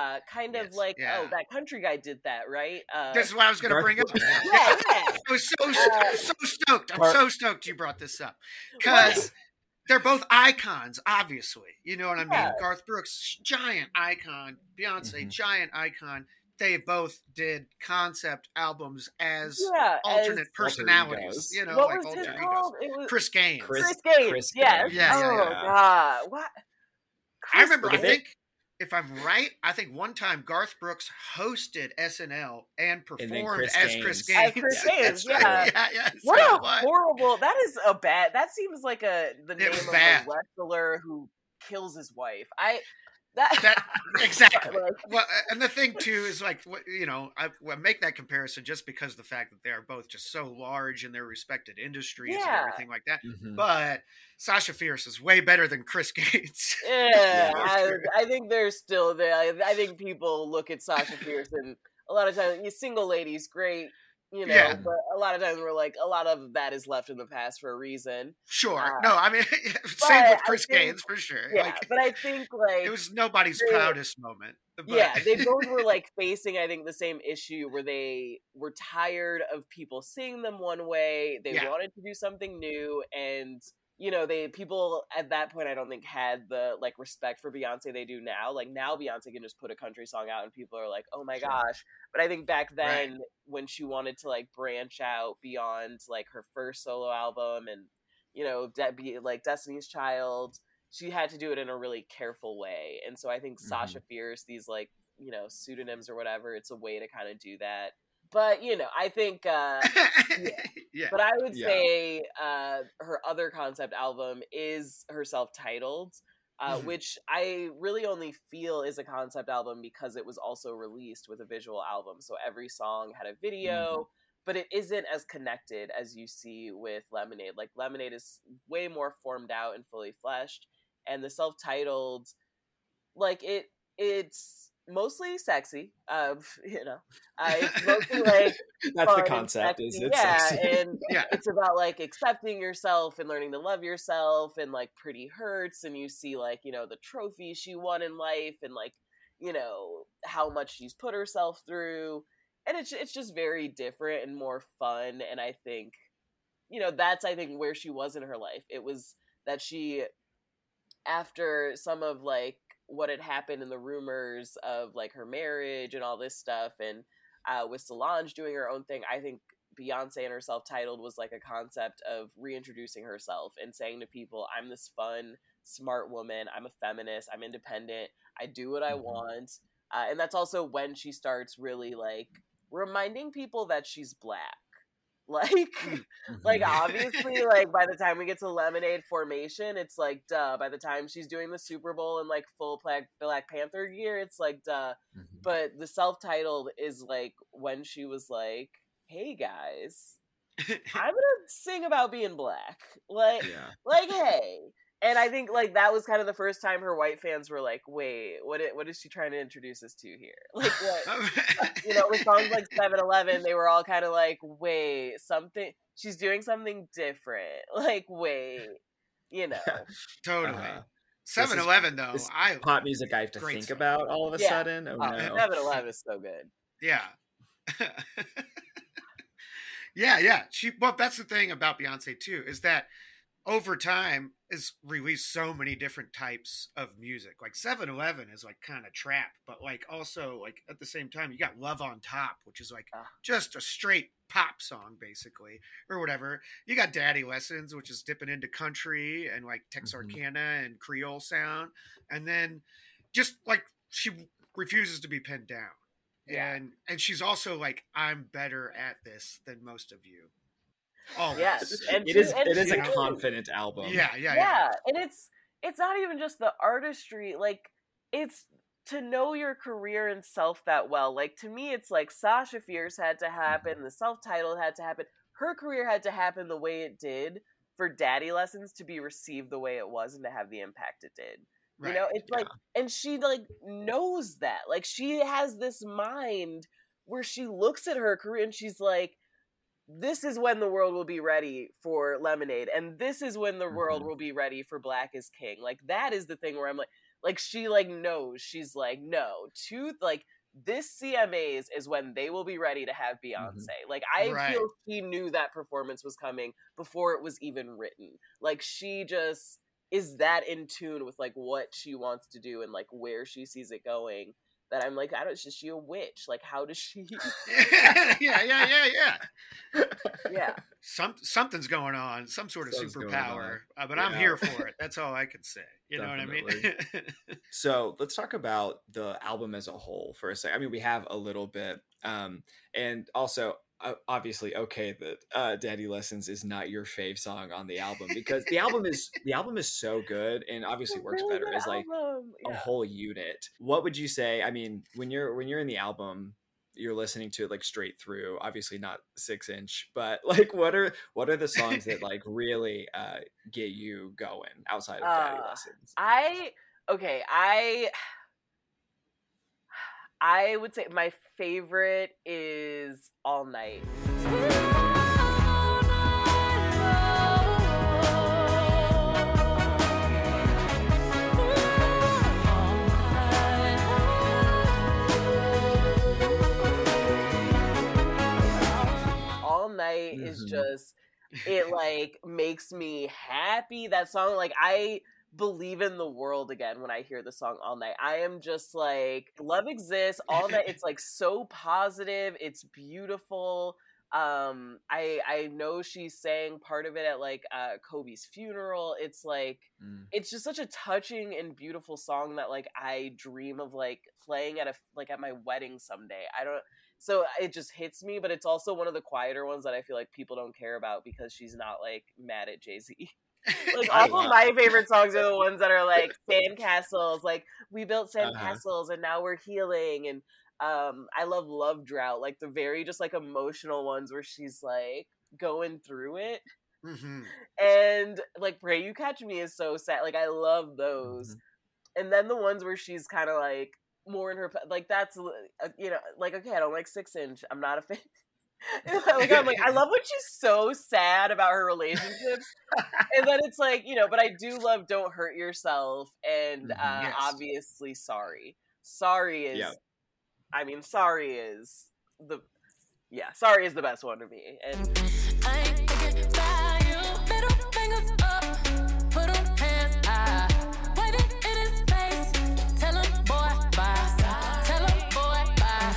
of like, oh, that country guy did that, right? This is what I was going to bring up. I was so stoked. I'm so stoked you brought this up. Because they're both icons, obviously. You know what I mean? Garth Brooks, giant icon. Beyonce, giant icon. They both did concept albums as alternate personalities. You know, what like was alter called? egos. It was Chris Gaines. Chris Gaines. Yes. God. What? I remember, I think, if I'm right, I think one time Garth Brooks hosted SNL and performed as Chris Gaines. As Chris Gaines, What a horrible, that seems like the name of a wrestler who kills his wife. That exactly. Well, and the thing too is like, I make that comparison just because of the fact that they are both just so large in their respected industries and everything like that. But Sasha Fierce is way better than Chris Gaines. Yeah, I think they're still there. I think people look at Sasha Fierce and a lot of times, single ladies, great. But a lot of times we're like, a lot of that is left in the past for a reason. Sure. No, I mean, same with Chris Gaines for sure. Yeah, but I think like it was nobody's proudest moment. But. Yeah, they both were like facing, I think, the same issue where they were tired of people seeing them one way. They wanted to do something new, and people at that point I don't think had the like respect for Beyonce they do now. Like now Beyonce can just put a country song out and people are like, oh my gosh. But I think back then when she wanted to like branch out beyond like her first solo album and be like Destiny's Child, she had to do it in a really careful way. And so I think Sasha Fierce, these like pseudonyms or whatever, it's a way to kind of do that. But, I think, but I would say her other concept album is her self-titled, which I really only feel is a concept album because it was also released with a visual album. So every song had a video, but it isn't as connected as you see with Lemonade. Like Lemonade is way more formed out and fully fleshed. And the self-titled, like it's mostly sexy, it's mostly like that's the concept, is it sexy? And it's about like accepting yourself and learning to love yourself, and like Pretty Hurts, and you see like the trophies she won in life, and like how much she's put herself through, and it's just very different and more fun. And I think that's where she was in her life. It was that she, after some of like what had happened in the rumors of like her marriage and all this stuff, and with Solange doing her own thing, I think Beyonce and her self-titled was like a concept of reintroducing herself and saying to people, I'm this fun, smart woman, I'm a feminist, I'm independent, I do what I want. And that's also when she starts really like reminding people that she's Black. Like, like obviously, like by the time we get to Lemonade Formation, it's like duh. By the time she's doing the Super Bowl in like full Black Panther gear, it's like duh. But the self-titled is like when she was like, "Hey guys, I'm gonna sing about being black." Like, like hey. And I think like that was kind of the first time her white fans were like, "Wait, what is she trying to introduce us to here?" Like what? You know, with songs like 7-Eleven, they were all kind of like, "Wait, she's doing something different." Like, wait, you know. Totally. 7-Eleven though, pop music I have to think about all of a sudden. Oh no. 7-Eleven is so good. Yeah. yeah. Well, that's the thing about Beyonce too, is that over time has released so many different types of music. Like 7-Eleven is like kind of trap, but like also like at the same time you got Love on Top, which is like just a straight pop song basically, or whatever. You got Daddy Lessons, which is dipping into country and like Texarkana and Creole sound, and then just like she refuses to be pinned down. And she's also like, I'm better at this than most of you. Oh yes, it is a confident album. Yeah. And it's not even just the artistry, like it's to know your career and self that well. Like to me, it's like Sasha Fierce had to happen, the self-titled had to happen, her career had to happen the way it did for Daddy Lessons to be received the way it was and to have the impact it did. Right. You know, it's like, and she like knows that. Like she has this mind where she looks at her career and she's like, this is when the world will be ready for Lemonade, and this is when the world will be ready for Black is King. Like that is the thing where I'm like she like knows. She's like, no, like this CMAs is when they will be ready to have Beyonce. Like I feel she knew that performance was coming before it was even written. Like she just is that in tune with like what she wants to do and like where she sees it going. That I'm like, is she a witch? Like, how does she? Yeah. Something's going on, some sort of superpower. But I'm here for it. That's all I can say. You know what I mean? So let's talk about the album as a whole for a second. I mean, we have a little bit, and also obviously okay that Daddy Lessons is not your fave song on the album, because the album is so good and obviously works better as like a whole unit. What would you say? I mean, when you're in the album, you're listening to it like straight through, obviously not 6-inch, but like what are the songs that like really get you going outside of Daddy Lessons? I would say my favorite is All Night. All Night is just, it like makes me happy. That song, like I believe in the world again when I hear the song All Night. I am just like, love exists. All Night, it's like so positive, it's beautiful. I know she sang part of it at like Kobe's funeral. It's like it's just such a touching and beautiful song that like I dream of like playing at my wedding someday. So it just hits me, but it's also one of the quieter ones that I feel like people don't care about because she's not like mad at Jay-Z. Like all of my favorite songs are the ones that are like sandcastles, like we built sandcastles and now we're healing, and I love Love Drought, like the very just like emotional ones where she's like going through it. And like Pray You Catch Me is so sad, like I love those. And then the ones where she's kind of like more in her, like that's you know, like okay, I don't like 6-inch, I'm not a fan. Like I'm like, I love when she's so sad about her relationships, and then it's like, you know, but I do love Don't Hurt Yourself, and obviously Sorry is I mean Sorry is the best one to me. And I ain't thinking about you, middle fingers up, put them hands high, wave it in his face, tell him boy bye, tell him boy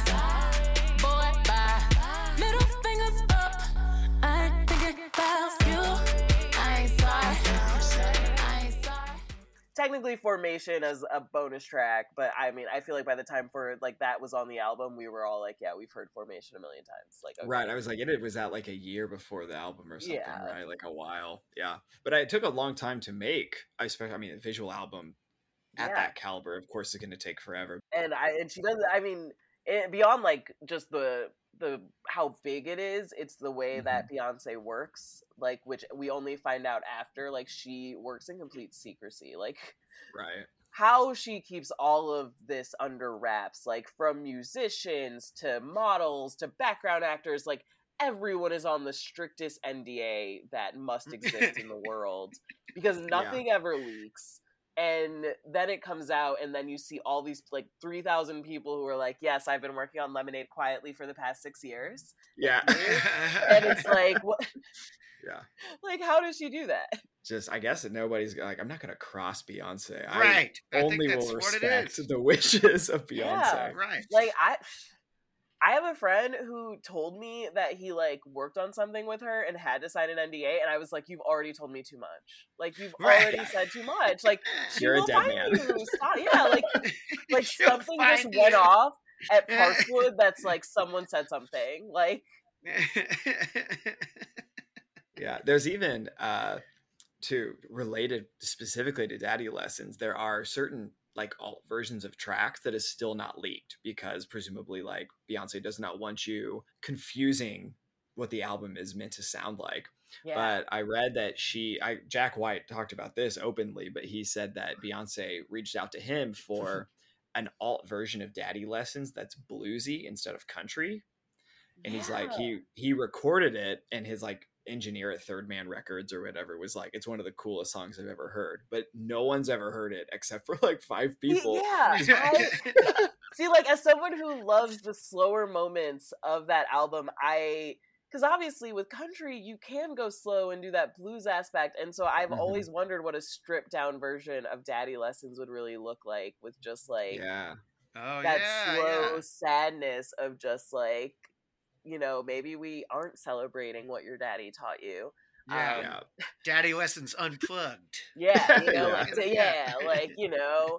bye, middle fingers up, I ain't thinking about you, I ain't sorry. technically Formation as a bonus track, but I mean, I feel like by the time for like that was on the album, we were all like, yeah, we've heard Formation a million times. Like, okay. Right, I was like, it was out like a year before the album or something, Yeah. right? Like a while, yeah. But it took a long time to make. I mean, a visual album at that caliber, of course, is going to take forever. And she does. I mean, beyond like just the how big it is, it's the way that Beyonce works, like, which we only find out after. Like, she works in complete secrecy, like, right. How she keeps all of this under wraps, like from musicians to models to background actors, like everyone is on the strictest NDA that must exist in the world, because nothing ever leaks. And then it comes out, and then you see all these like 3,000 people who are like, yes, I've been working on Lemonade quietly for the past 6 years. Yeah. And it's like, what? Yeah. Like, how does she do that? Just, I guess that nobody's like, I'm not going to cross Beyonce. Right. I only will respect the wishes of Beyonce. Yeah. Right. Like, I have a friend who told me that he like worked on something with her and had to sign an NDA, and I was like, "You've already told me too much. Like, you've already said too much. Like, you're a dead man." Stop. Yeah, like something just went off at Parkwood. That's like someone said something. Like, yeah. There's even related specifically to Daddy Lessons. There are certain like alt versions of tracks that is still not leaked, because presumably like Beyonce does not want you confusing what the album is meant to sound like. Yeah. But I read that Jack White talked about this openly, but he said that Beyonce reached out to him for an alt version of Daddy Lessons that's bluesy instead of country. And he's like, he recorded it, and his like engineer at Third Man Records or whatever was like, it's one of the coolest songs I've ever heard, but no one's ever heard it except for like 5 people. Yeah. See, like, as someone who loves the slower moments of that album, because obviously with country you can go slow and do that blues aspect, and so I've always wondered what a stripped down version of Daddy Lessons would really look like, with just like slow sadness of just like, you know, maybe we aren't celebrating what your daddy taught you. Daddy Lessons Unplugged. Yeah, you know, like, you know.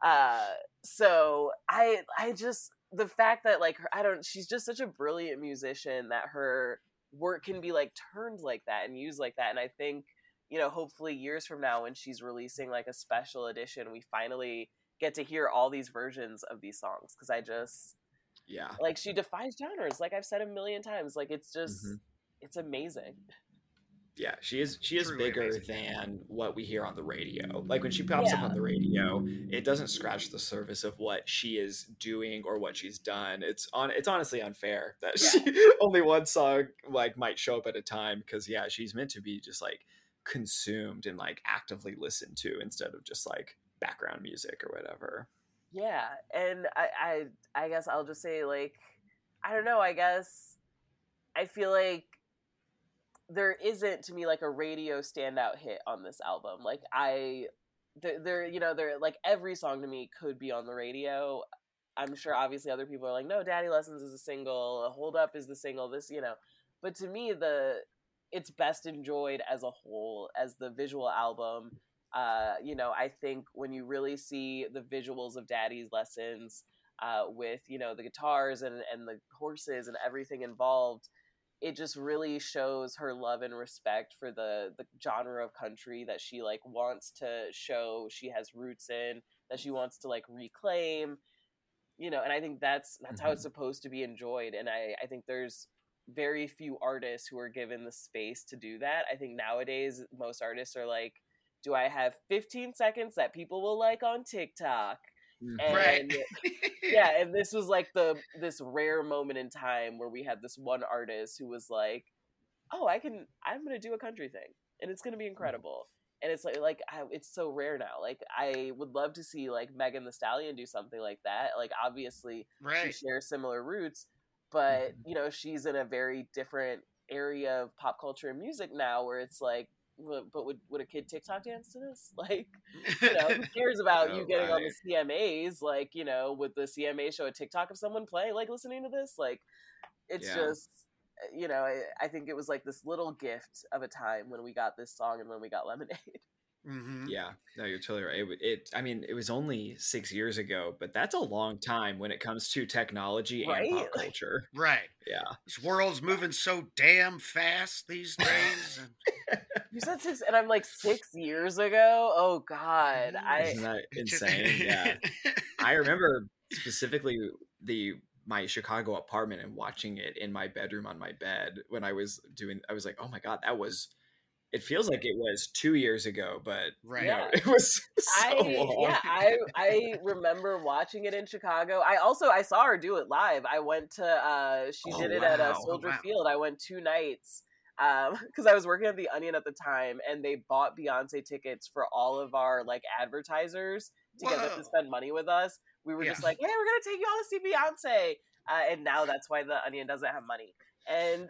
So I just, the fact that like she's just such a brilliant musician that her work can be like turned like that and used like that. And I think, you know, hopefully years from now when she's releasing like a special edition, we finally get to hear all these versions of these songs, because I just like, she defies genres, like I've said a million times. Like, it's just it's amazing. Yeah, she is bigger amazing than what we hear on the radio. Like, when she pops up on the radio, it doesn't scratch the surface of what she is doing or what she's done. It's honestly unfair that she only one song like might show up at a time, because she's meant to be just like consumed and like actively listened to instead of just like background music or whatever. Yeah, and I guess I'll just say, like, I don't know, I guess I feel like there isn't, to me, like a radio standout hit on this album. Like, there like every song to me could be on the radio. I'm sure obviously other people are like, no, Daddy Lessons is a single, Hold Up is the single, this, you know. But to me, it's best enjoyed as a whole, as the visual album. You know, I think when you really see the visuals of Daddy's Lessons, with, you know, the guitars and the horses and everything involved, it just really shows her love and respect for the genre of country that she like wants to show she has roots in, that she wants to like reclaim, you know. And I think that's how it's supposed to be enjoyed. And I think there's very few artists who are given the space to do that. I think nowadays most artists are like, do I have 15 seconds that people will like on TikTok? And and this was like this rare moment in time where we had this one artist who was like, oh, I'm going to do a country thing and it's going to be incredible. And it's like it's so rare now. Like, I would love to see like Megan Thee Stallion do something like that. Like, obviously she shares similar roots, but you know, she's in a very different area of pop culture and music now, where it's like, but would a kid TikTok dance to this? Like, you know, who cares about you getting on the CMAs? Like, you know, would the CMA show a TikTok of someone playing, like, listening to this? Like, it's just, you know, I think it was like this little gift of a time when we got this song and when we got Lemonade. Mhm. Yeah, no, you're totally right. I mean, it was only 6 years ago, but that's a long time when it comes to technology and Right? pop culture. Right. Yeah. This world's moving so damn fast these days. And You said 6, and I'm like 6 years ago. Oh God, Isn't that insane? Yeah. I remember specifically my Chicago apartment and watching it in my bedroom on my bed when I was like, oh my God, it feels like it was 2 years ago, but Right. you know, it was so long. I remember watching it in Chicago. I saw her do it live. I went to she Oh, did it at wow. Soldier Oh, wow. Field. I went 2 nights because I was working at the Onion at the time, and they bought Beyonce tickets for all of our like advertisers to get them Whoa. to spend money with us. We were Yeah. just like, hey, we're gonna take you all to see Beyonce, and now that's why the Onion doesn't have money. And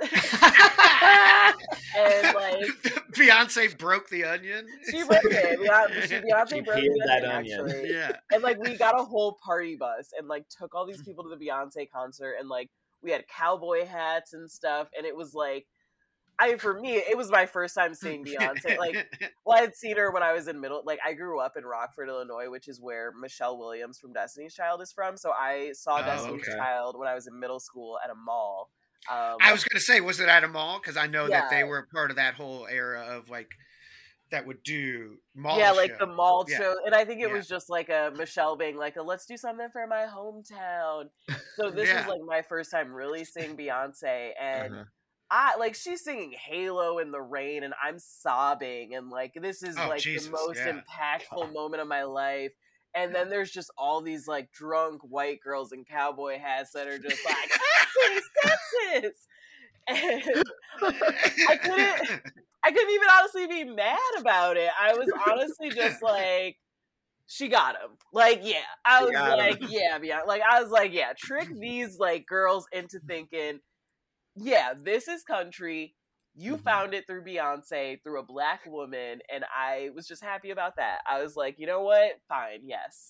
and like Beyonce broke the onion. she broke it. Beyonce She broke peeled the that onion, onion. actually. Yeah. And like we got a whole party bus and like took all these people to the Beyonce concert, and like we had cowboy hats and stuff, and it was like for me, it was my first time seeing Beyonce. Like, well, I had seen her when I was in I grew up in Rockford, Illinois, which is where Michelle Williams from Destiny's Child is from. So I saw Destiny's okay. Child when I was in middle school at a mall. I was going to say, was it at a mall? Because I know that they Yeah. were part of that whole era of like that would do mall. Yeah, like shows. the mall Yeah. show. And I think it Yeah. was just like a Michelle being like, let's do something for my hometown. So this Yeah. was like my first time really seeing Beyonce, and Uh-huh. she's singing Halo in the rain, and I'm sobbing, and like this is Oh, like Jesus, the most yeah. impactful moment of my life. And then there's just all these like drunk white girls in cowboy hats that are just like Texas. And I couldn't even honestly be mad about it. I was honestly just like, she got him. Like, yeah. I was like, yeah. Like, I was like, yeah, trick these like girls into thinking, yeah, this is country. You found it through Beyonce, through a black woman, and I was just happy about that. I was like, you know what? Fine, yes.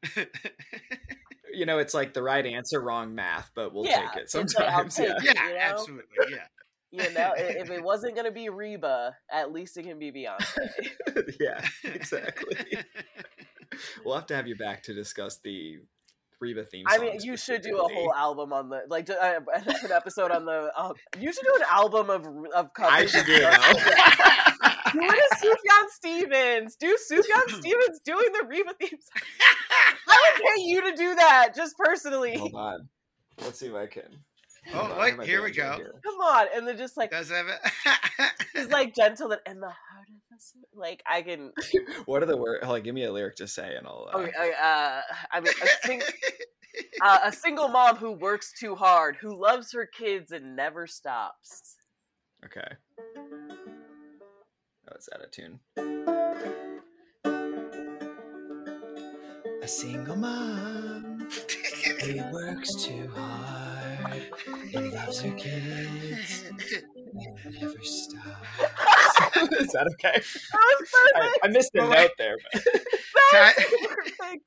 You know, it's like the right answer, wrong math, but we'll Yeah, take it it's like, I'll sometimes. take Yeah. it. Yeah, You know? absolutely. Yeah. You know, if it wasn't going to be Reba, at least it can be Beyonce. Yeah, exactly. We'll have to have you back to discuss the Reba theme song. I mean, you should do a specifically. whole album on the an episode on the. You should do an album of covers. I should of do an Beyonce. album. Do it as Sufjan Stevens. Do Sufjan Stevens doing the Reba theme song. I would pay you to do that, just personally. Hold on. Let's see if I can. Oh, Hold on, I wait, have my here we banjo go. here. Come on, and then just like Does have it? it's like gentle and the heart of the soul. Like I can. What are the words? Hold on, give me a lyric to say, and I'll. Okay, I mean, a single mom who works too hard, who loves her kids and never stops. Okay. Oh, it's out of tune. A single mom who works too hard and loves her kids and never stops. Is that okay? That was perfect. I missed the Well, note there. But... That was perfect.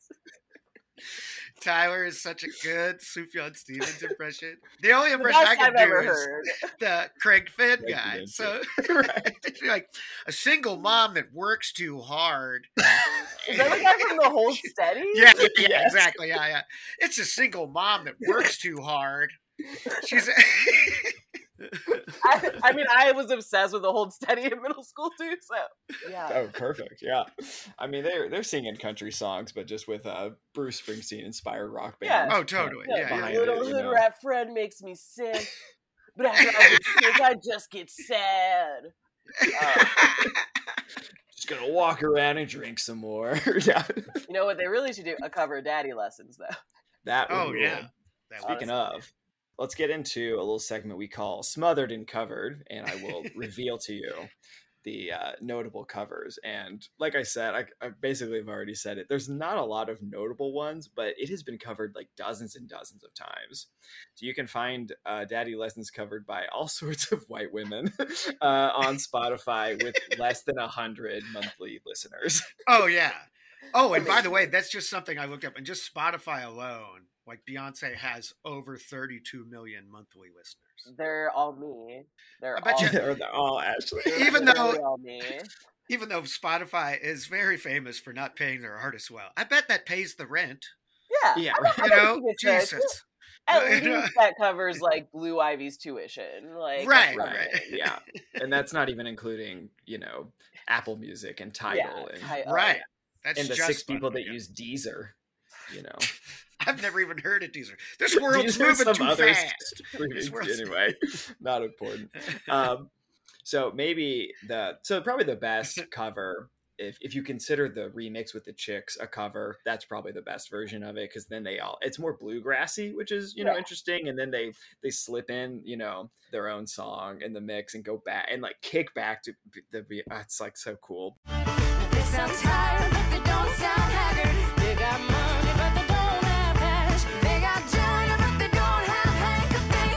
Tyler is such a good Sufjan Stevens impression. The only The impression I best can I've do ever is heard. the Craig Finn Craig guy. Finn, So, right. like a single mom that works too hard. Is that the guy from The Hold Steady? Yeah, Yes. exactly. Yeah. It's a single mom that works too hard. She's. I mean, I was obsessed with The Hold Steady in middle school too. So yeah. Oh, perfect. Yeah. I mean, they're singing country songs, but just with a Bruce Springsteen inspired rock band. Yeah. Oh, totally. Yeah, Yeah, behind your it, little you hood know. rat friend makes me sick, but after I get sick, I just get sad. Just gonna walk around and drink some more. Yeah. You know what? They really should do a cover of Daddy Lessons, though. That would Oh, rule. yeah. That was- Speaking of, let's get into a little segment we call Smothered and Covered, and I will reveal to you the notable covers. And like I said, I basically have already said it. There's not a lot of notable ones, but it has been covered like dozens and dozens of times. So you can find Daddy Lessons covered by all sorts of white women on Spotify with less than 100 monthly listeners. Oh, yeah. Oh, and by the way, that's just something I looked up. And just Spotify alone, like Beyonce has over 32 million monthly listeners. They're all me. They're I bet all you- Or they're all Ashley. they're Even though- literally all me. Even though Spotify is very famous for not paying their artists well, I bet that pays the rent. Yeah, Yeah, I You bet know, you get checks. Jesus. At You know? least that covers like Blue Ivy's tuition. Like Right, that's right. something. Yeah, and that's not even including Apple Music and Tidal Right. That's and the just 6 people funny. that use Deezer. I've never even heard of Deezer. This world's These are moving some too other fast. This world's- anyway, not important. So maybe probably the best cover, if you consider the remix with the Chicks a cover, that's probably the best version of it, because then it's more bluegrassy, which is interesting, and then they slip in their own song in the mix and go back and like kick back to it's like so cool. They sound tired, but they don't sound haggard. They got money, but they don't have cash. They got joy, but they don't have hank.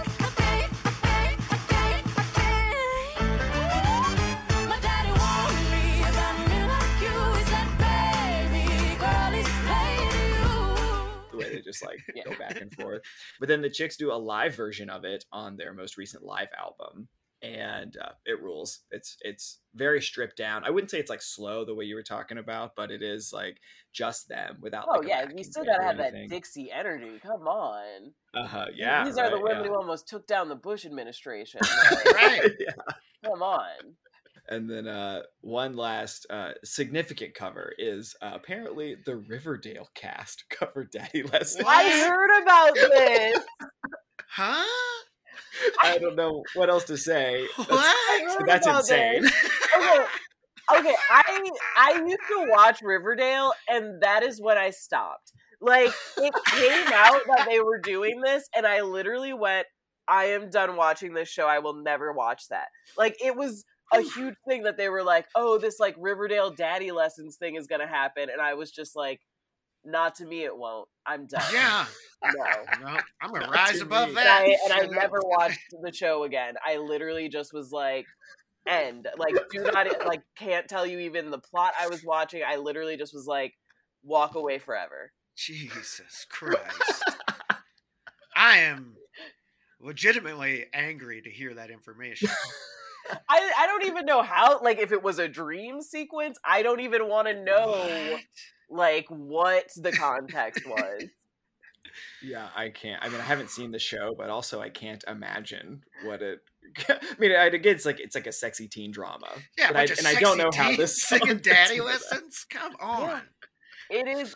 My daddy warned me about me like you. He said, baby girl, he's playing you. The way they just like go back and forth. But then the Chicks do a live version of it on their most recent live album. And it rules. It's very stripped down. I wouldn't say it's like slow the way you were talking about, but it is like just them without. Oh like, a yeah, backing you still band gotta or have that anything. Dixie energy. Come on. Yeah. These are the right, women yeah. who almost took down the Bush administration. Right. Yeah. Come on. And then one last significant cover is apparently the Riverdale cast covered Daddy Lessons. I heard about this. Huh? I don't know what else to say. What? That's about insane. this. Okay. I used to watch Riverdale, and that is when I stopped. Like, it came out that they were doing this, and I literally went, I am done watching this show. I will never watch that. Like, it was a huge thing that they were like, oh, this, like, Riverdale Daddy Lessons thing is gonna happen, and I was just like, not to me, it won't. I'm done. Yeah. No. No, I'm gonna Not rise to above me. that. And I never watched the show again. I literally just was like, end. Like, do not, like, can't tell you even the plot I was watching. I literally just was like, walk away forever. Jesus Christ. I am legitimately angry to hear that information. I don't even know how, like, if it was a dream sequence, I don't even want to know, like, what the context was. Yeah, I can't. I mean, I haven't seen the show, but also I can't imagine what it. I mean, it's like a sexy teen drama. Yeah, but bunch of I don't know sexy how teens this song singing fits daddy into that. lessons. Come on. It is,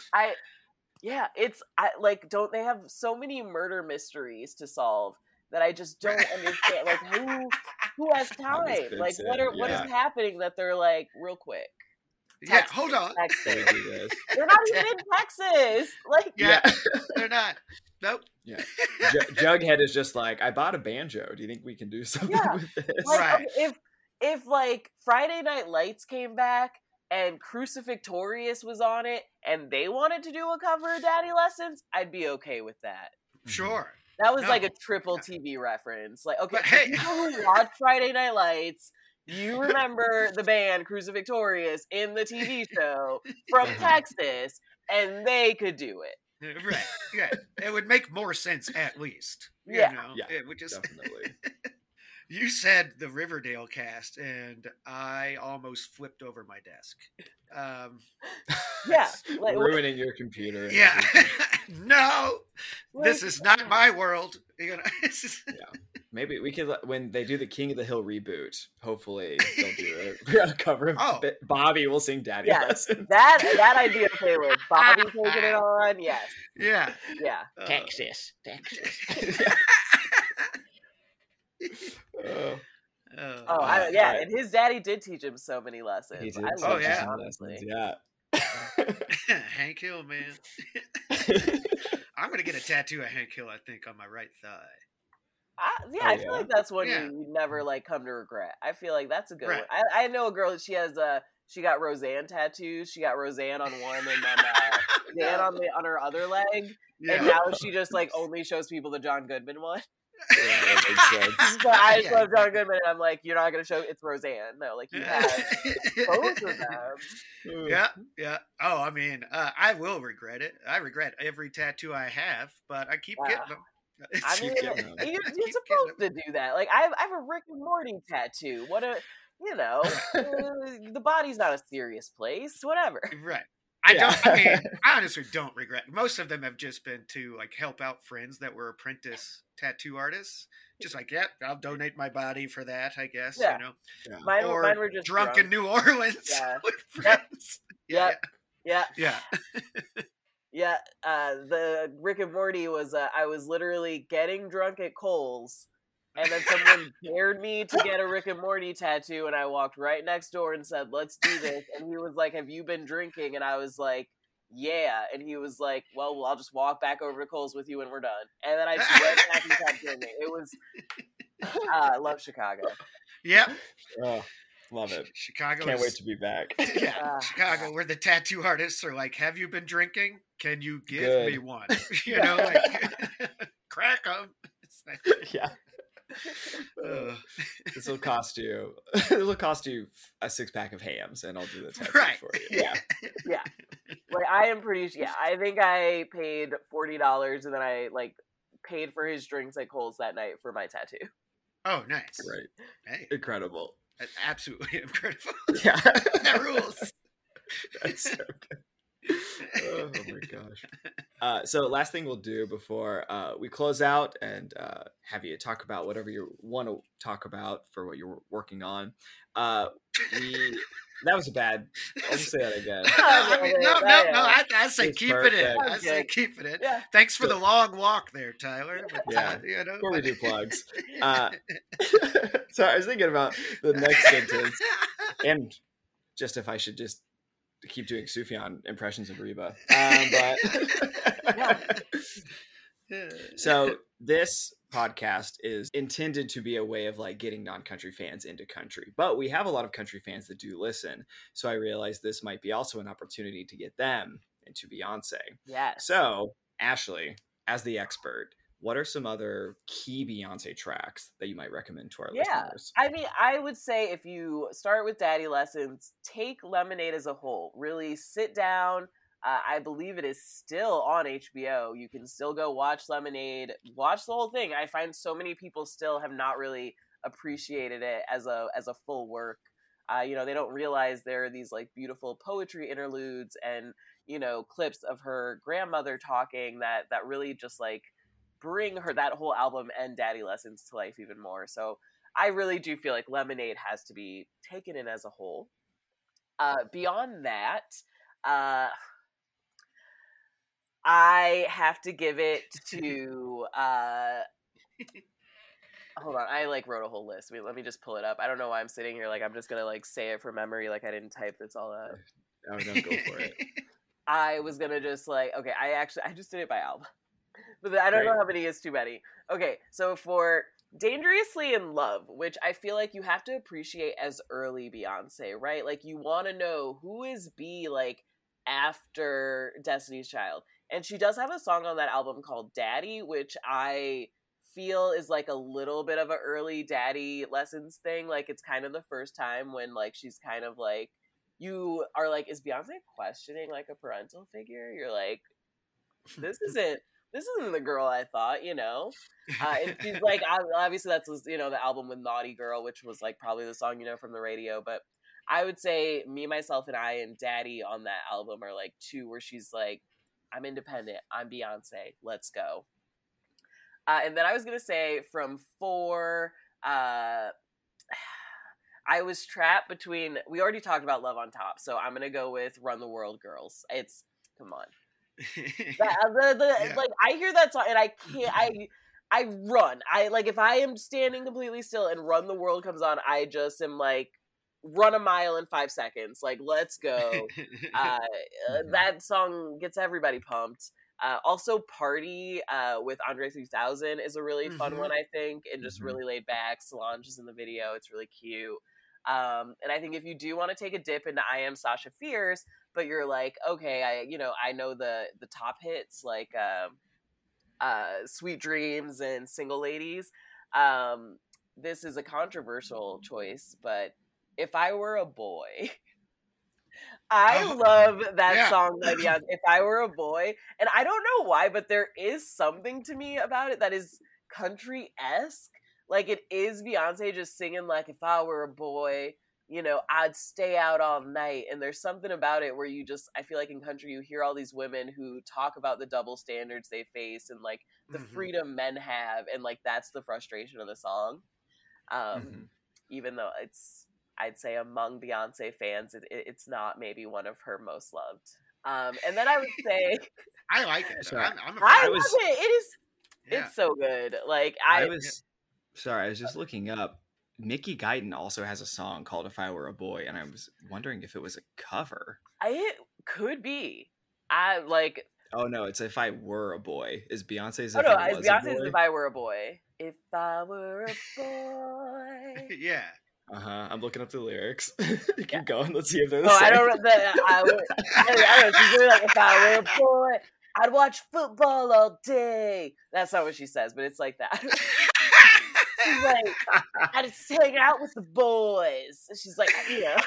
like, don't they have so many murder mysteries to solve that I just don't understand. Like, who has How this time? fits Like, what in, is happening that they're like, real quick? Yeah, hold on. They Texas. do this. They're not even in Texas. Like, Yeah, they're not. Nope. Yeah. Jughead is just like, I bought a banjo. Do you think we can do something Yeah. with this? like, Right. if like Friday Night Lights came back and Crucifixtorious was on it and they wanted to do a cover of Daddy Lessons, I'd be okay with that. Sure. That was No. like a triple TV reference. Like, okay, But hey- people who watch Friday Night Lights, you remember the band Crucifixtorious in the TV show from Texas, and they could do it. Right. Yeah. It would make more sense at least. You Yeah. know? Yeah, It would just Definitely. You said the Riverdale cast, and I almost flipped over my desk. Yeah, like, Ruining your computer. and Yeah. everything. No, this like, is not my world. You know, it's just- Maybe we could, when they do the King of the Hill reboot, hopefully they'll do it. We're on a cover of Oh. Bobby will sing Daddy Yeah. Lessons. that I'd be okay with. Bobby taking it on, yes, yeah. yeah. Texas. Oh, Oh, yeah, right. and his daddy did teach him so many lessons. He did I teach love Oh, yeah. that, some honestly. lessons, yeah. Hank Hill, man. I'm gonna get a tattoo of Hank Hill, I think, on my right thigh. I feel like that's one Yeah. you never like come to regret. I feel like that's a good Right. one. I know a girl that she got Roseanne tattoos. She got Roseanne on one and then Dan on her other leg. Yeah. And now she just like only shows people the John Goodman one. Yeah, that makes sense. So I just Yeah. love John Goodman, and I'm like, you're not gonna show it's Roseanne. No, like you have both of them. Yeah. Oh, I mean, I will regret it. I regret every tattoo I have, but I keep Wow. getting them. I mean, getting them. you're Keep supposed to do that. Like I have a Rick and Morty tattoo. you know, the body's not a serious place. Whatever. Right. I honestly don't regret. Most of them have just been to like help out friends that were apprentice tattoo artists. Just like, yeah, I'll donate my body for that, I guess. Yeah. You know, Yeah. Mine were just drunk in New Orleans Yeah. with friends. Yep. Yeah. Yeah. Yeah. The Rick and Morty was I was literally getting drunk at Kohl's, and then someone dared me to get a Rick and Morty tattoo, and I walked right next door and said, "Let's do this." And he was like, "Have you been drinking?" And I was like, "Yeah." And he was like, "Well, I'll just walk back over to Kohl's with you when we're done." And then I just went back and kept doing it. It was I love Chicago. Yep. Oh, love it. Chicago. Can't wait to be back. Yeah, Chicago, where the tattoo artists are like, "Have you been drinking? Can you give Good. me one?" You know, like crack them. Yeah. Ugh. This will cost you. It'll cost you a 6-pack of hams, and I'll do the tattoo Right. for you. Yeah. Yeah. Like I am pretty. Yeah, I think I paid $40, and then I like paid for his drinks at Kohl's that night for my tattoo. Oh, nice. Right. Hey, Incredible. that's absolutely incredible. Yeah. That rules. That's so good. Oh my gosh. So last thing we'll do before we close out and have you talk about whatever you want to talk about for what you're working on. That was a bad. I'll just say that again. No. I say It's keep it in. perfect. I say keep it in. Yeah. Thanks for the long walk there, Tyler. But, Yeah. you know, Before we do plugs. So I was thinking about the next sentence and just if I should just keep doing Sufjan impressions of Reba. So this podcast is intended to be a way of like getting non-country fans into country, but we have a lot of country fans that do listen. So I realized this might be also an opportunity to get them into Beyonce. Yes. So Ashley, as the expert, what are some other key Beyonce tracks that you might recommend to our listeners? I mean, I would say if you start with Daddy Lessons, take Lemonade as a whole. Really sit down. I believe it is still on HBO. You can still go watch Lemonade, watch the whole thing. I find so many people still have not really appreciated it as a full work. They don't realize there are these like beautiful poetry interludes and, clips of her grandmother talking that really just like bring her that whole album and Daddy Lessons to life even more. So I really do feel like Lemonade has to be taken in as a whole. Beyond that, I have to give it to hold on, I like wrote a whole list. Let me just pull it up. I don't know why I'm sitting here like I'm just gonna like say it from memory, like I didn't type this all out. Oh, no, go for it. I was gonna just like, okay, I just did it by album. But I don't know how many is too many. Okay, so for Dangerously in Love, which I feel like you have to appreciate as early Beyonce, right? Like you want to know who is B like after Destiny's Child. And she does have a song on that album called Daddy, which I feel is like a little bit of an early Daddy Lessons thing. Like it's kind of the first time when like she's kind of like, you are like, is Beyonce questioning like a parental figure? You're like, this isn't the girl I thought, and she's like, obviously that's, the album with Naughty Girl, which was like probably the song, from the radio. But I would say Me, Myself, and I and Daddy on that album are like two where she's like, I'm independent. I'm Beyonce. Let's go. And then I was going to say from 4, I was trapped between, we already talked about Love on Top. So I'm going to go with Run the World Girls. Come on. Like I hear that song and I can't, I run. I like, if I am standing completely still and Run the World comes on, I just am like, run a mile in 5 seconds. Like, let's go. That song gets everybody pumped. Also Party with Andre 3000 is a really fun one, I think, and just really laid back. Solange is in the video. It's really cute. And I think if you do want to take a dip into I Am Sasha Fierce, but you're like, okay, I know the top hits like Sweet Dreams and Single Ladies. This is a controversial choice, but If I Were a Boy, I love that song by Beyonce, If I Were a Boy. And I don't know why, but there is something to me about it that is country-esque. Like, it is Beyonce just singing, like, if I were a boy, you know, I'd stay out all night. And there's something about it where I feel like in country, you hear all these women who talk about the double standards they face and like the freedom men have. And like, that's the frustration of the song. Even though I'd say among Beyonce fans, it's not maybe one of her most loved. And then I would say, I like it. I love it. It's so good. Like I was just looking up. Mickey Guyton also has a song called "If I Were a Boy," and I was wondering if it was a cover. It could be. I like. Oh no, it's "If I Were a Boy." Is Beyonce's? Beyonce's "If I Were a Boy." If I were a boy. Yeah. I'm looking up the lyrics. You keep going. Let's see if they're the same. I don't know. I don't know. She's really like, if I were a boy, I'd watch football all day. That's not what she says, but it's like that. She's like, I'd just hang out with the boys. She's like, you know.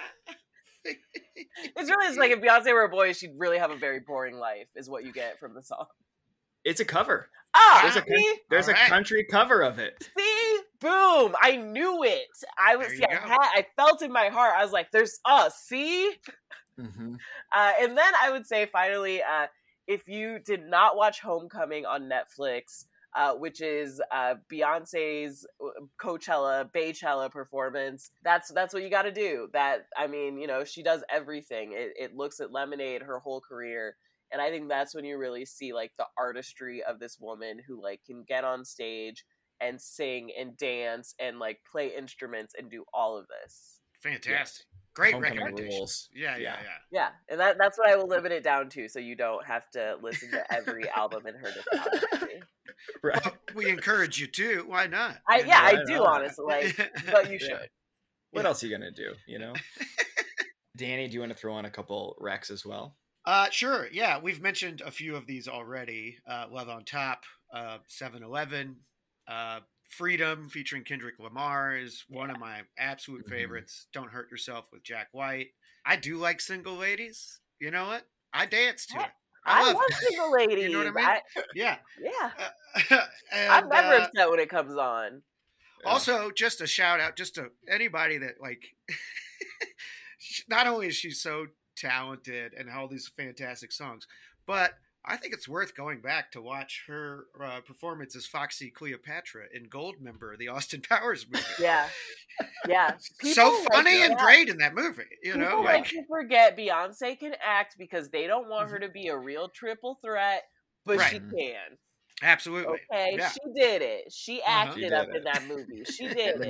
It's really just like if Beyonce were a boy, she'd really have a very boring life, is what you get from the song. It's a cover. Oh, there's a country cover of it. See? Boom! I knew it. I felt in my heart. I was like, "There's us." See? Mm-hmm. And then I would say, finally, if you did not watch Homecoming on Netflix, which is Beyonce's Baychella performance, that's what you got to do. She does everything. It looks at Lemonade, her whole career. And I think that's when you really see like the artistry of this woman who like can get on stage and sing and dance and like play instruments and do all of this. Fantastic. Great Homecoming recommendations. Rules. Yeah. And that's what I will limit it down to, so you don't have to listen to every album in her discography. Right. Well, we encourage you to. Why not? I do, honestly. But you should. What else are you gonna do? You know. Danny, do you want to throw on a couple recs as well? Sure. Yeah, we've mentioned a few of these already. Love on Top, 7-Eleven, Freedom featuring Kendrick Lamar is one of my absolute favorites. Don't Hurt Yourself with Jack White. I do like Single Ladies. You know what? I dance to it. I love Single Ladies. You know what I mean? Yeah. I'm never upset when it comes on. Also, just a shout out just to anybody that like, not only is she so talented and all these fantastic songs, but I think it's worth going back to watch her performance as Foxy Cleopatra in Goldmember, the Austin Powers movie. Yeah. So funny and great in that movie. People like to forget Beyonce can act because they don't want her to be a real triple threat, but she can. Absolutely. Okay, yeah. She did it. She acted up in that movie. She did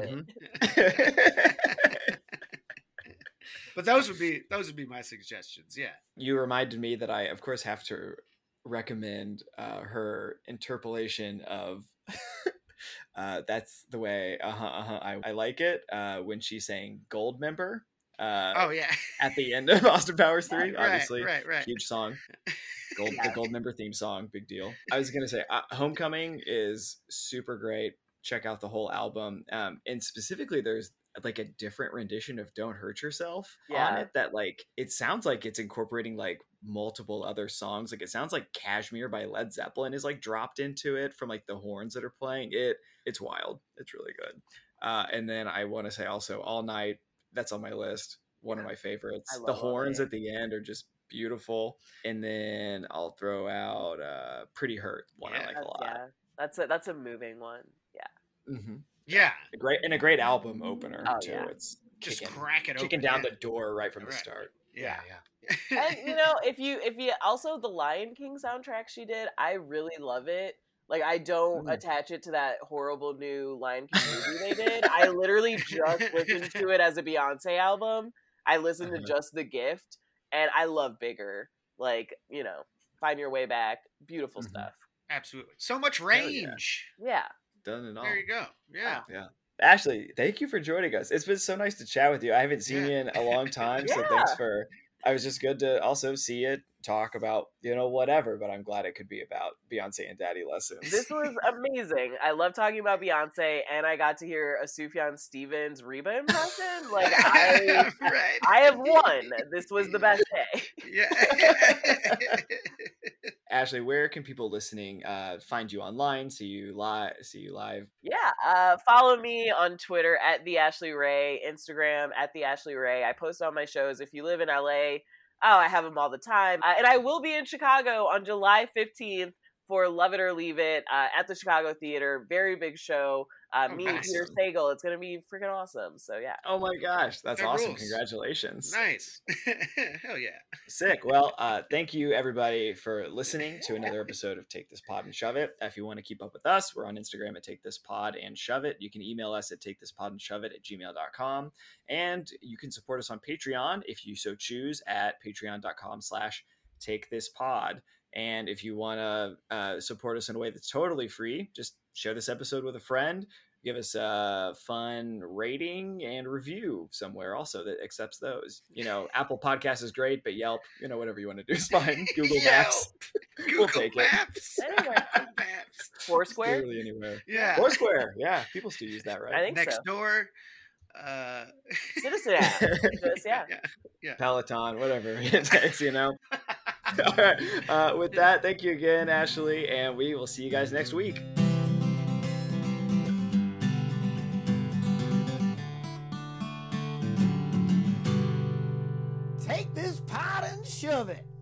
it. But those would be my suggestions. Yeah. You reminded me that I, of course, have to recommend her interpolation of "That's the Way I Like It" when she's saying "Goldmember." At the end of Austin Powers 3, obviously, right. Huge song. The Goldmember theme song, big deal. I was gonna say, Homecoming is super great. Check out the whole album, and specifically, there's like a different rendition of "Don't Hurt Yourself" on it that like it sounds like it's incorporating like multiple other songs. Like it sounds like "Kashmir" by Led Zeppelin is like dropped into it from like the horns that are playing. It's wild. It's really good. And then I want to say also "All Night." That's on my list. One of my favorites. The horns at the end are just beautiful. And then I'll throw out "Pretty Hurt," one I like a lot. Yeah, that's a moving one. Yeah. Mm-hmm. Yeah, a great album opener too. Yeah. It's just crack it open, kicking down the door right from the start. Yeah. And if you also the Lion King soundtrack she did, I really love it. Like I don't attach it to that horrible new Lion King movie they did. I literally just listened to it as a Beyonce album. I listened to just The Gift, and I love Bigger. Like Find Your Way Back, beautiful stuff. Absolutely, so much range. Yeah. Done it all. There you go. Yeah. Ashley, thank you for joining us. It's been so nice to chat with you. I haven't seen you in a long time, so thanks for. I was just good to also see it, talk about whatever, but I'm glad it could be about Beyonce and Daddy Lessons. This was amazing. I love talking about Beyonce, and I got to hear a Sufjan Stevens Reba impression. Like I have won. This was the best day. Yeah. Ashley, where can people listening find you online, see you live? Yeah, follow me on Twitter at the Ashley Ray, Instagram at the Ashley Ray. I post on my shows. If you live in LA, I have them all the time. And I will be in Chicago on July 15th for Love It or Leave It at the Chicago Theater. Very big show. Me and Peter Sagal. It's going to be freaking awesome. So, yeah. Oh, my gosh. That's awesome. Rules. Congratulations. Nice. Hell yeah. Sick. Well, thank you, everybody, for listening to another episode of Take This Pod and Shove It. If you want to keep up with us, we're on Instagram at Take This Pod and Shove It. You can email us at takethispodandshove@gmail.com. And you can support us on Patreon if you so choose at patreon.com/takethispod. And if you want to support us in a way that's totally free, just share this episode with a friend. Give us a fun rating and review somewhere also that accepts those. Apple Podcasts is great, but Yelp, whatever you want to do is fine. Google Maps. We'll take Maps. Maps. Foursquare? Literally anywhere. Yeah. Foursquare. Yeah. People still use that, right? I think Next door. Citizen app. Yeah. Peloton, whatever it takes, All right. With that, thank you again, Ashley, and we will see you guys next week. Take this pot and shove it.